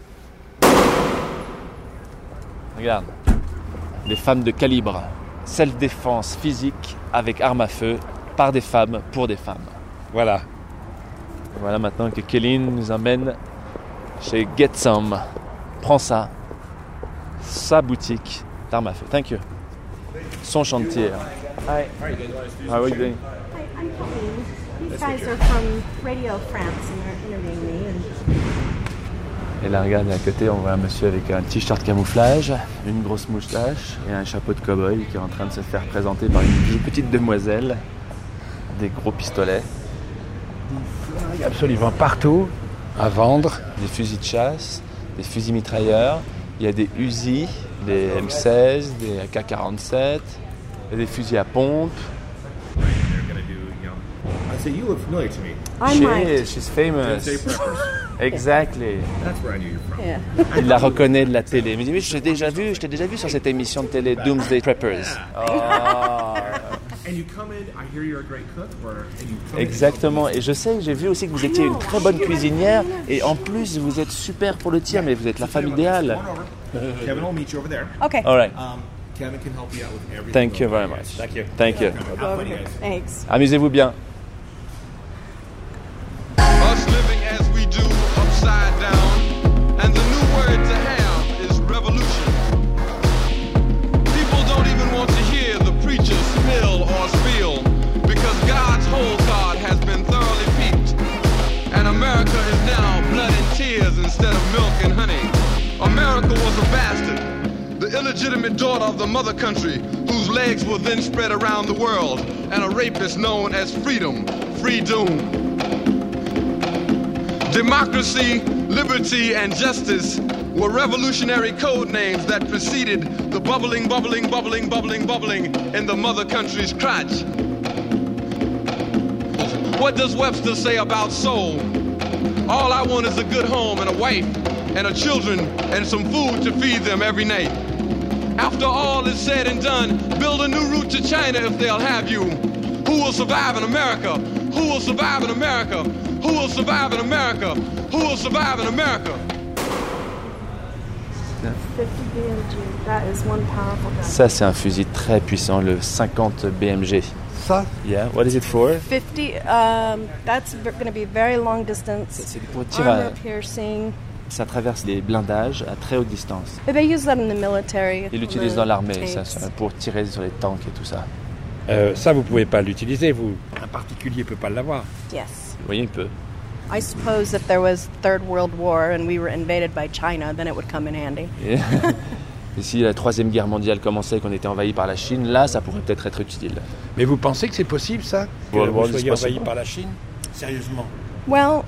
Regarde, des femmes de calibre, self-défense physique avec arme à feu, par des femmes, pour des femmes. Voilà. Voilà maintenant que Kéline nous emmène chez Get Some. Prends ça, sa boutique d'armes à feu. Thank you. Son chantier. Hi. How are you doing? Hi, I'm Colleen. These guys are from Radio France and they're interviewing me. Et là, regarde, à côté, on voit un monsieur avec un t-shirt camouflage, une grosse moustache et un chapeau de cow-boy qui est en train de se faire présenter par une petite demoiselle, des gros pistolets. Il y a absolument partout à vendre. Des fusils de chasse, des fusils mitrailleurs, il y a des Uzi, des M16, des AK-47, des fusils à pompe. So you look familiar to me. She's famous. Exactly. That's where I knew you from. Yeah. Il la reconnaît de la télé. Il me dit, oui, je t'ai déjà vu sur cette émission de télé, Doomsday Preppers. And you come in, I hear you're a great cook, and you come Exactement. Et je sais, j'ai vu aussi que vous étiez une très bonne cuisinière. Et en plus, vous êtes super pour le tir, mais vous êtes la femme idéale. Kevin will meet you over there. Okay. All right. Kevin can help you out with everything. Thank you very much. Thank you. Thank you. Have fun, you guys. Thanks. Amusez-vous bien. Us living as we do upside down, and the new word to have is revolution. People don't even want to hear the preacher spill or spiel, because God's whole card has been thoroughly peeped, and America is now blood and tears instead of milk and honey. America was a bastard, the illegitimate daughter of the mother country, whose legs were then spread around the world, and a rapist known as freedom, free doom. Democracy, liberty, and justice were revolutionary code names that preceded the bubbling, bubbling, bubbling, bubbling, bubbling in the mother country's crotch. What does Webster say about soul? All I want is a good home and a wife and a children and some food to feed them every night. After all is said and done, build a new route to China if they'll have you. Who will survive in America? Who will survive in America? Who will survive in America? Who will survive in America? 50 BMG. That is one powerful gun. Ça, c'est un fusil très puissant, le 50 BMG. Ça? Yeah. What is it for? 50. That's going to be very long distance. C'est pour tirer. Armor piercing. Ça traverse les blindages à très haute distance. They use that in the military. Ils l'utilisent dans l'armée, ça, pour tirer sur les tanks et tout ça. Ça, vous pouvez pas l'utiliser, vous. Un particulier peut pas l'avoir. Yes. Oui, il peut. I suppose if there was Third World War and we were invaded by China, then it would come in handy. Et si la Troisième Guerre mondiale commençait et qu'on était envahi par la Chine, là, ça pourrait peut-être être utile. Mais vous pensez que c'est possible, ça? Que vous soyez envahi par la Chine? Sérieusement? Well,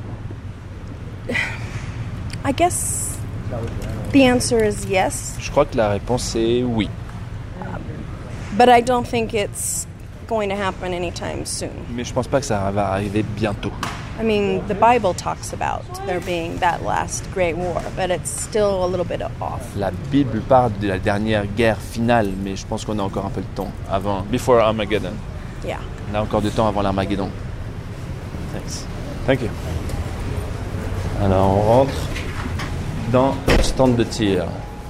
I guess the answer is yes. Je crois que la réponse est oui. But I don't think it's going to happen anytime soon. Mais je pense pas que ça va arriver bientôt. I mean, the Bible talks about there being that last great war, but it's still a little bit off. La Bible parle de la dernière guerre finale, mais je pense qu'on a encore un peu de temps avant. Before Armageddon. Yeah. On a encore du temps avant l'Armageddon. Thanks. Thank you. Alors, on rentre dans le stand de tir.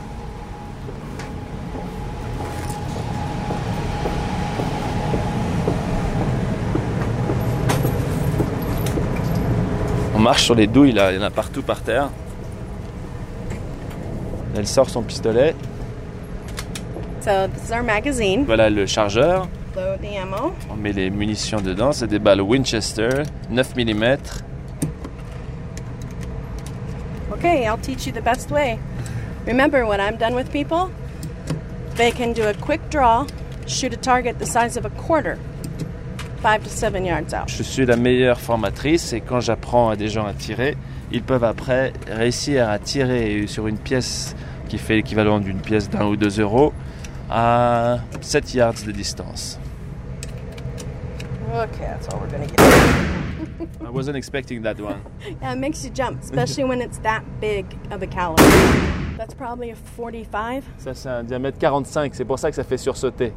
On marche sur les douilles, là, il y en a partout par terre. Elle sort son pistolet. So this is our magazine. Voilà le chargeur. Load the ammo. On met les munitions dedans, c'est des balles Winchester, 9 mm. Okay, I'll teach you the best way. Remember, when I'm done with people, they can do a quick draw, shoot a target the size of a quarter, 5 to 7 yards out. Je suis la meilleure formatrice et quand j'apprends à des gens à tirer, ils peuvent après réussir à tirer sur une pièce qui fait l'équivalent d'une pièce d'1 ou 2 euros à 7 yards de distance. Okay, that's all we're gonna get. I wasn't expecting that one. Yeah, it makes you jump, especially when it's that big of a caliber. That's probably a 45. Ça, c'est un diamètre 45, c'est pour ça que ça fait sursauter.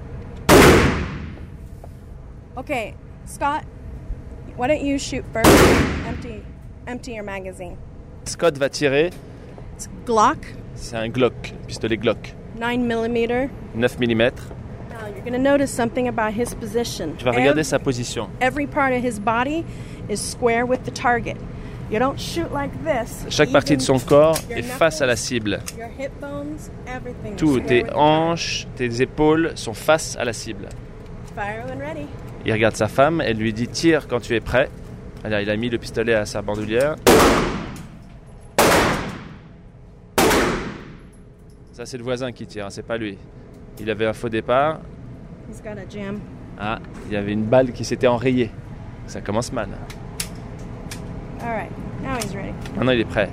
Okay, Scott, why don't you shoot first? Empty your magazine. Scott va tirer. It's Glock. C'est un Glock, pistolet Glock. 9 mm. 9 mm. Now you're going to notice something about his position. Tu vas regarder sa position. Every part of his body is square with the target. You don't shoot like this. Chaque partie de son corps est face à la cible. Your hip bones, everything. Tout, tes hanches, tes épaules sont face à la cible. Fire when ready. Il regarde sa femme, elle lui dit tire quand tu es prêt. Alors il a mis le pistolet à sa bandoulière. Ça c'est le voisin qui tire, c'est pas lui. Il avait un faux départ. He's got a jam. Ah, il y avait une balle qui s'était enrayée. Ça commence mal. All right, now he's ready. Maintenant il est prêt.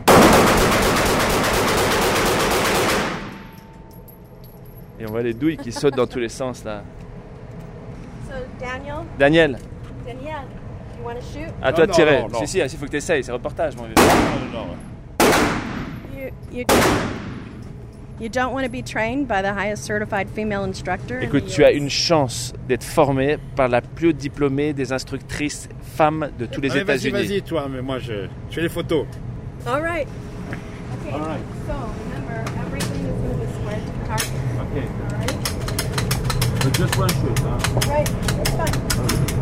Et on voit les douilles qui sautent dans tous les sens là. So Daniel. Daniel, you want to shoot? À toi de tirer. Non. Si, il faut que tu essayes, c'est reportage mon vieux. You don't want to be trained by the highest certified female instructor. Écoute, tu as une chance d'être formé par la plus haute diplômée des instructrices femmes de tous les États-Unis. Vas-y, toi, mais moi je fais les photos. All right. Okay. All right. So remember, everything is going to be square to the target. Okay. All right. But just one shoot, huh? Right. It's fine.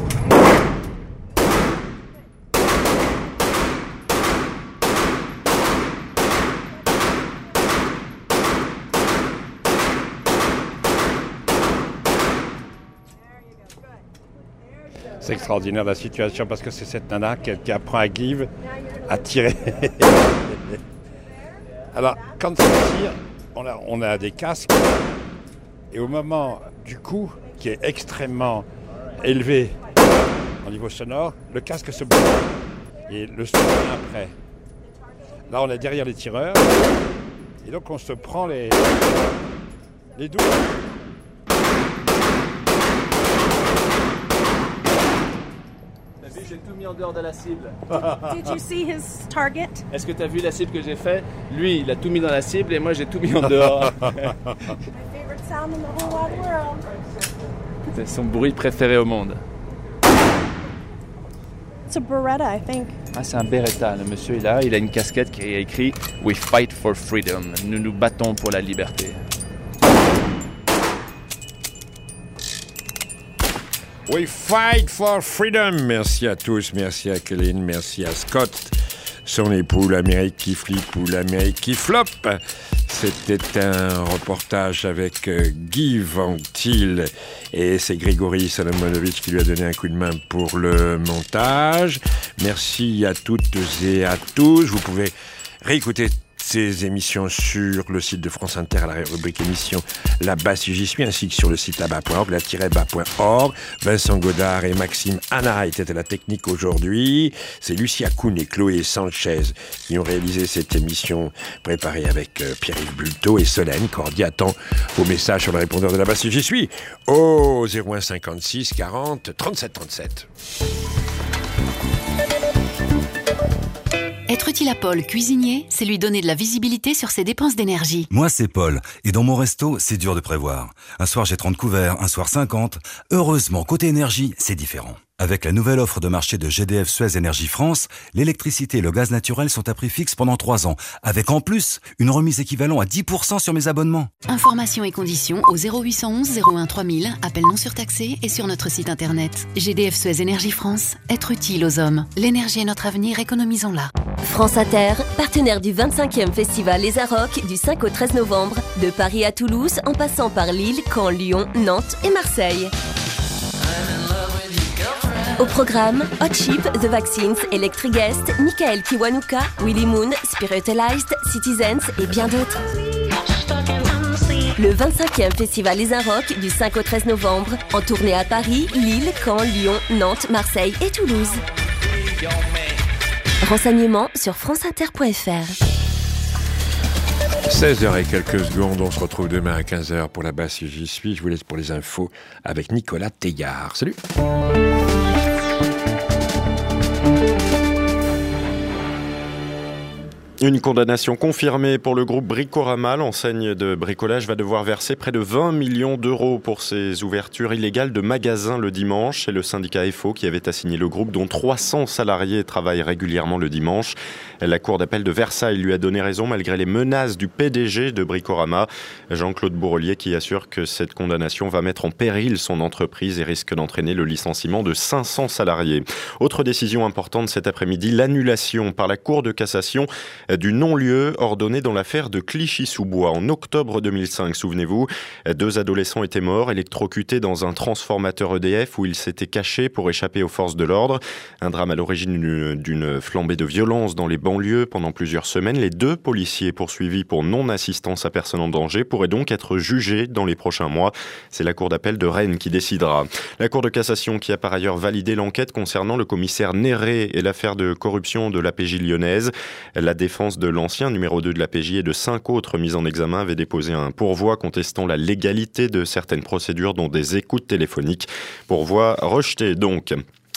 C'est extraordinaire la situation parce que c'est cette nana qui apprend à Give à tirer. Alors, quand ça tire, on a des casques et au moment du coup, qui est extrêmement élevé au niveau sonore, le casque se bouge et le son vient après. Là, on est derrière les tireurs et donc on se prend les douilles. j'ai tout mis en dehors de la cible. Did you see his target? Est-ce que tu as vu la cible que j'ai faite? Lui, il a tout mis dans la cible et moi, j'ai tout mis en dehors. My favorite sound in the whole wide world. C'est son bruit préféré au monde. It's a Beretta, I think. Ah, c'est un Beretta. Le monsieur est là, il a une casquette qui a écrit « We fight for freedom ». Nous nous battons pour la liberté. We fight for freedom. Merci à tous, merci à Colin, merci à Scott, son époux, l'Amérique qui flippe ou l'Amérique qui floppe. C'était un reportage avec Guy Ventil et c'est Grégory Salomonovitch qui lui a donné un coup de main pour le montage. Merci à toutes et à tous. Vous pouvez réécouter ces émissions sur le site de France Inter à la rubrique émission Là-bas si j'y suis, ainsi que sur le site là-bas.org, la-bas.org. Vincent Godard et Maxime Anara étaient à la technique aujourd'hui. C'est Lucia Kuhn et Chloé Sanchez qui ont réalisé cette émission préparée avec Pierre-Yves Bulto et Solène Cordy. Attend vos messages sur le répondeur de Là-bas si j'y suis au 01 56 40 37 37. Être utile à Paul, cuisinier, c'est lui donner de la visibilité sur ses dépenses d'énergie. Moi, c'est Paul. Et dans mon resto, c'est dur de prévoir. Un soir, j'ai 30 couverts, un soir 50. Heureusement, côté énergie, c'est différent. Avec la nouvelle offre de marché de GDF Suez Énergie France, l'électricité et le gaz naturel sont à prix fixe pendant 3 ans. Avec en plus, une remise équivalente à 10% sur mes abonnements. Informations et conditions au 0811 01 3000, appel non surtaxé et sur notre site internet. GDF Suez Énergie France, être utile aux hommes. L'énergie est notre avenir, économisons-la. France Inter, partenaire du 25e Festival Les Arocs du 5 au 13 novembre, de Paris à Toulouse en passant par Lille, Caen, Lyon, Nantes et Marseille. Au programme, Hot Chip, The Vaccines, Electric Guest, Michael Kiwanuka, Willy Moon, Spiritualized, Citizens et bien d'autres. Le 25e Festival Les Arocs du 5 au 13 novembre, en tournée à Paris, Lille, Caen, Lyon, Nantes, Marseille et Toulouse. Renseignements sur franceinter.fr. 16h et quelques secondes, on se retrouve demain à 15h pour Là-bas si j'y suis. Je vous laisse pour les infos avec Nicolas Teillard. Salut. Une condamnation confirmée pour le groupe Bricorama. L'enseigne de bricolage va devoir verser près de 20 millions d'euros pour ses ouvertures illégales de magasins le dimanche. C'est le syndicat FO qui avait assigné le groupe, dont 300 salariés travaillent régulièrement le dimanche. La cour d'appel de Versailles lui a donné raison malgré les menaces du PDG de Bricorama, Jean-Claude Bourrelier, qui assure que cette condamnation va mettre en péril son entreprise et risque d'entraîner le licenciement de 500 salariés. Autre décision importante cet après-midi, l'annulation par la Cour de cassation du non-lieu ordonné dans l'affaire de Clichy-sous-Bois. En octobre 2005, souvenez-vous, 2 adolescents étaient morts, électrocutés dans un transformateur EDF où ils s'étaient cachés pour échapper aux forces de l'ordre. Un drame à l'origine d'une flambée de violence dans les banlieues pendant plusieurs semaines. Les 2 policiers poursuivis pour non-assistance à personne en danger pourraient donc être jugés dans les prochains mois. C'est la Cour d'appel de Rennes qui décidera. La Cour de cassation qui a par ailleurs validé l'enquête concernant le commissaire Néré et l'affaire de corruption de l'APJ lyonnaise. La défense de l'ancien numéro 2 de l'APJ et de 5 autres mis en examen avait déposé un pourvoi contestant la légalité de certaines procédures, dont des écoutes téléphoniques. Pourvoi rejeté donc.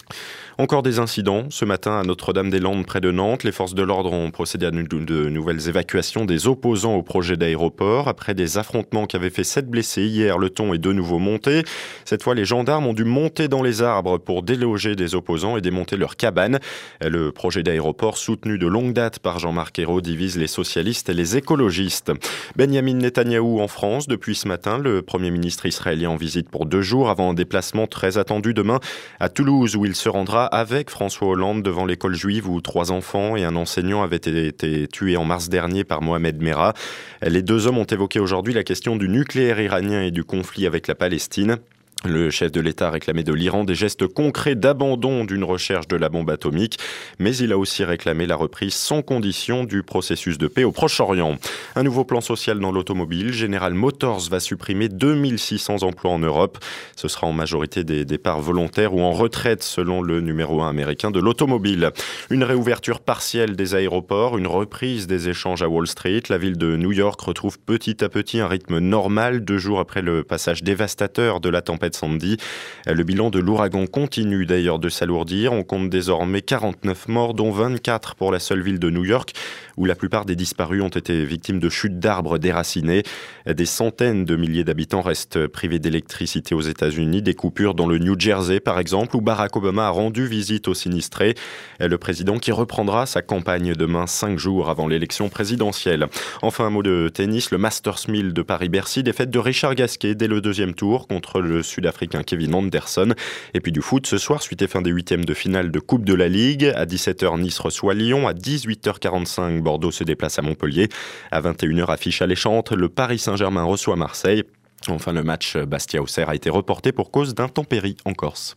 Encore des incidents. Ce matin, à Notre-Dame-des-Landes, près de Nantes, les forces de l'ordre ont procédé à de nouvelles évacuations des opposants au projet d'aéroport. Après des affrontements qui avaient fait 7 blessés hier, le ton est de nouveau monté. Cette fois, les gendarmes ont dû monter dans les arbres pour déloger des opposants et démonter leurs cabanes. Le projet d'aéroport, soutenu de longue date par Jean-Marc Ayrault, divise les socialistes et les écologistes. Benjamin Netanyahou en France depuis ce matin. Le Premier ministre israélien en visite pour 2 jours avant un déplacement très attendu demain à Toulouse, où il se rendra avec François Hollande devant l'école juive où 3 enfants et un enseignant avaient été tués en mars dernier par Mohamed Merah. Les 2 hommes ont évoqué aujourd'hui la question du nucléaire iranien et du conflit avec la Palestine. Le chef de l'État a réclamé de l'Iran des gestes concrets d'abandon d'une recherche de la bombe atomique, mais il a aussi réclamé la reprise sans condition du processus de paix au Proche-Orient. Un nouveau plan social dans l'automobile. General Motors va supprimer 2600 emplois en Europe. Ce sera en majorité des départs volontaires ou en retraite, selon le numéro 1 américain de l'automobile. Une réouverture partielle des aéroports, une reprise des échanges à Wall Street. La ville de New York retrouve petit à petit un rythme normal 2 jours après le passage dévastateur de la tempête tempête Sandy. Le bilan de l'ouragan continue d'ailleurs de s'alourdir. On compte désormais 49 morts, dont 24 pour la seule ville de New York, où la plupart des disparus ont été victimes de chutes d'arbres déracinés. Des centaines de milliers d'habitants restent privés d'électricité aux États-Unis. Des coupures dans le New Jersey, par exemple, où Barack Obama a rendu visite aux sinistrés. Le président qui reprendra sa campagne demain, 5 jours avant l'élection présidentielle. Enfin, un mot de tennis. Le Masters 1000 de Paris-Bercy, défaite de Richard Gasquet dès le deuxième tour contre le Sud-Africain Kevin Anderson. Et puis du foot, ce soir, suite et fin des huitièmes de finale de Coupe de la Ligue. À 17h, Nice reçoit Lyon. À 18h45, Bordeaux se déplace à Montpellier. À 21h, affiche alléchante, le Paris Saint-Germain reçoit Marseille. Enfin, le match Bastia-Auxerre a été reporté pour cause d'intempéries en Corse.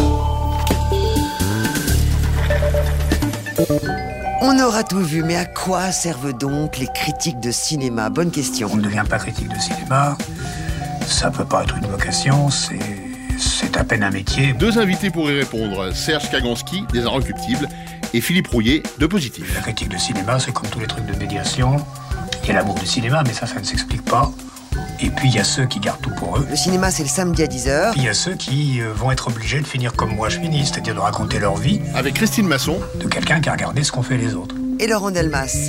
On aura tout vu, mais à quoi servent donc les critiques de cinéma? Bonne question. On ne devient pas critique de cinéma, ça peut pas être une vocation, c'est à peine un métier. Deux invités pour y répondre, Serge Kaganski, des Inrecuptibles, et Philippe Rouillet, de Positif. La critique de cinéma, c'est comme tous les trucs de médiation. Il y a l'amour du cinéma, mais ça ne s'explique pas. Et puis il y a ceux qui gardent tout pour eux. Le cinéma, c'est le samedi à 10h. Puis il y a ceux qui vont être obligés de finir comme moi je finis, c'est-à-dire de raconter leur vie. Avec Christine Masson. De quelqu'un qui a regardé ce qu'ont fait les autres. Et Laurent Delmas.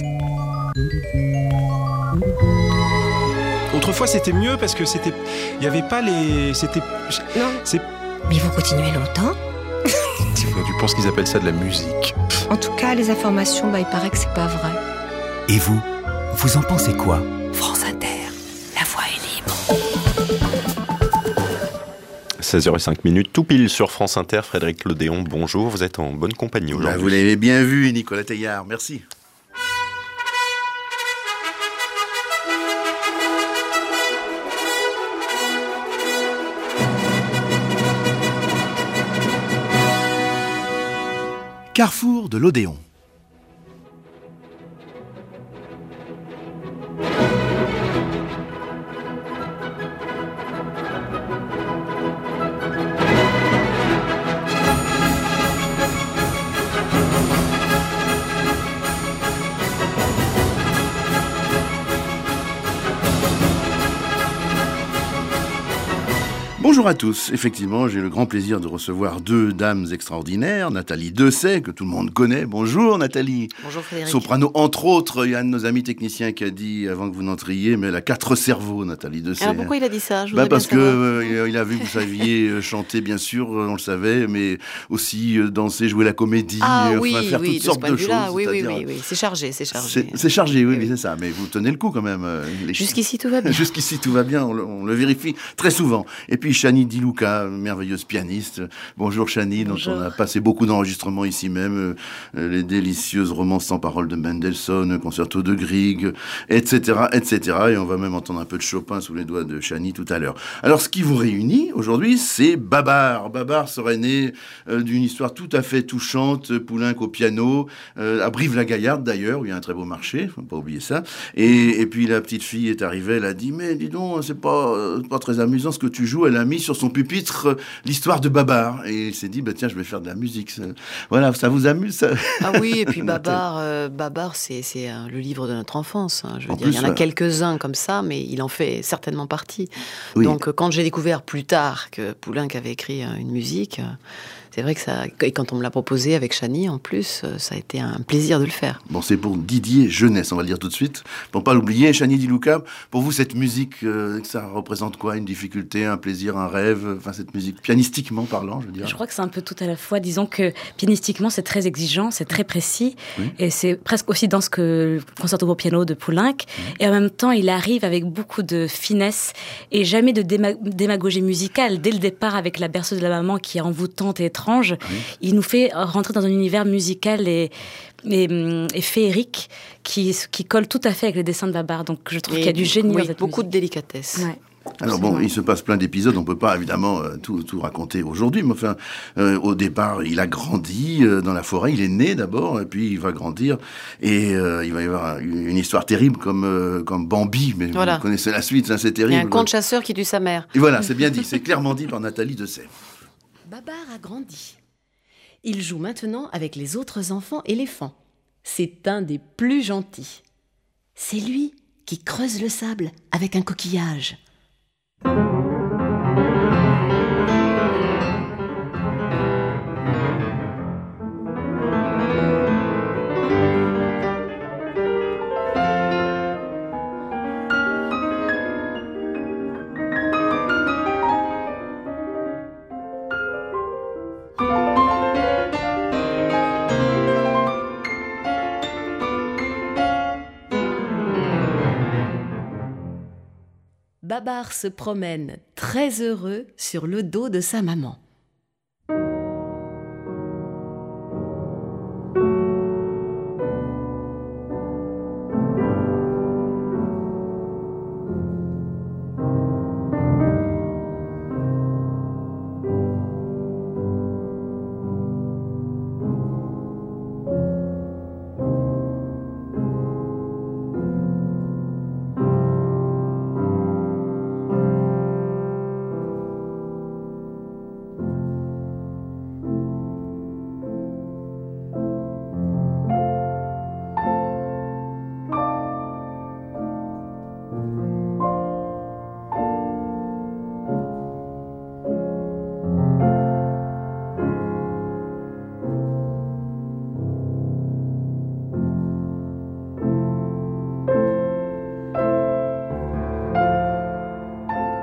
Autrefois, c'était mieux parce que c'était... Il n'y avait pas les... C'était... Non. Mais vous continuez longtemps? Tu penses qu'ils appellent ça de la musique? En tout cas, les informations, il paraît que c'est pas vrai. Et vous en pensez quoi? France Inter, la voix est libre. 16h05, tout pile sur France Inter. Frédéric Lodéon, bonjour. Vous êtes en bonne compagnie aujourd'hui. Vous l'avez bien vu, Nicolas Teillard. Merci. Carrefour de l'Odéon. Bonjour à tous. Effectivement, j'ai le grand plaisir de recevoir deux dames extraordinaires. Nathalie Dessay, que tout le monde connaît. Bonjour Nathalie. Bonjour Frédéric. Soprano, entre autres. Il y a un de nos amis techniciens qui a dit, avant que vous n'entriez, mais elle a 4 cerveaux, Nathalie Dessay. Alors pourquoi il a dit ça? Parce que il a vu que vous saviez chanter, bien sûr, on le savait, mais aussi danser, jouer la comédie, faire toutes sortes de choses. Oui, c'est chargé. C'est chargé, oui, c'est ça. Mais vous tenez le coup quand même. Jusqu'ici, tout va bien. Jusqu'ici, tout va bien. On le vérifie très souvent. Et puis, Chani Di Luca, merveilleuse pianiste. Bonjour Chani, dont on a passé beaucoup d'enregistrements ici même. Les délicieuses romances sans paroles de Mendelssohn, concerto de Grieg, etc., etc. Et on va même entendre un peu de Chopin sous les doigts de Chani tout à l'heure. Alors, ce qui vous réunit aujourd'hui, c'est Babar. Babar serait né d'une histoire tout à fait touchante, Poulenc au piano, à Brive-la-Gaillarde d'ailleurs, où il y a un très beau marché, faut pas oublier ça. Et puis la petite fille est arrivée, elle a dit, mais dis donc, c'est pas très amusant ce que tu joues. Elle a mis sur son pupitre l'histoire de Babar. Et il s'est dit, tiens, je vais faire de la musique. Voilà, ça vous amuse ça? Ah oui, et puis Babar, c'est le livre de notre enfance. Je veux dire, il y en a quelques-uns comme ça, mais il en fait certainement partie. Oui. Donc, quand j'ai découvert plus tard que Poulenc avait écrit une musique, c'est vrai que ça, et quand on me l'a proposé avec Chani, en plus, ça a été un plaisir de le faire. Bon, c'est pour Didier Jeunesse, on va le dire tout de suite. Pour pas l'oublier, Chani Di Luca, pour vous, cette musique, ça représente quoi? Une difficulté, un plaisir, un rêve? Enfin, cette musique, pianistiquement parlant, je veux dire. Je crois que c'est un peu tout à la fois. Disons que pianistiquement, c'est très exigeant, c'est très précis. Oui. Et c'est presque aussi dans ce que le concerto pour piano de Poulenc. Oui. Et en même temps, il arrive avec beaucoup de finesse et jamais de démagogie musicale. Dès le départ, avec la berceuse de la maman qui est envoûtante et étrange, oui. Il nous fait rentrer dans un univers musical et féerique qui colle tout à fait avec les dessins de Babar. Donc je trouve qu'il y a du génie dans cette beaucoup musique. De délicatesse. Ouais. Alors bon, il se passe plein d'épisodes, on peut pas évidemment tout raconter aujourd'hui, mais enfin, au départ, il a grandi dans la forêt, il est né d'abord, et puis il va grandir, et il va y avoir une histoire terrible comme Bambi, mais voilà. Vous connaissez la suite, ça, c'est terrible. Il y a un conte chasseur qui tue sa mère. Et voilà, c'est bien dit, c'est clairement dit par Nathalie Dessay. Babar a grandi. Il joue maintenant avec les autres enfants éléphants. C'est un des plus gentils. C'est lui qui creuse le sable avec un coquillage. Babar se promène très heureux sur le dos de sa maman.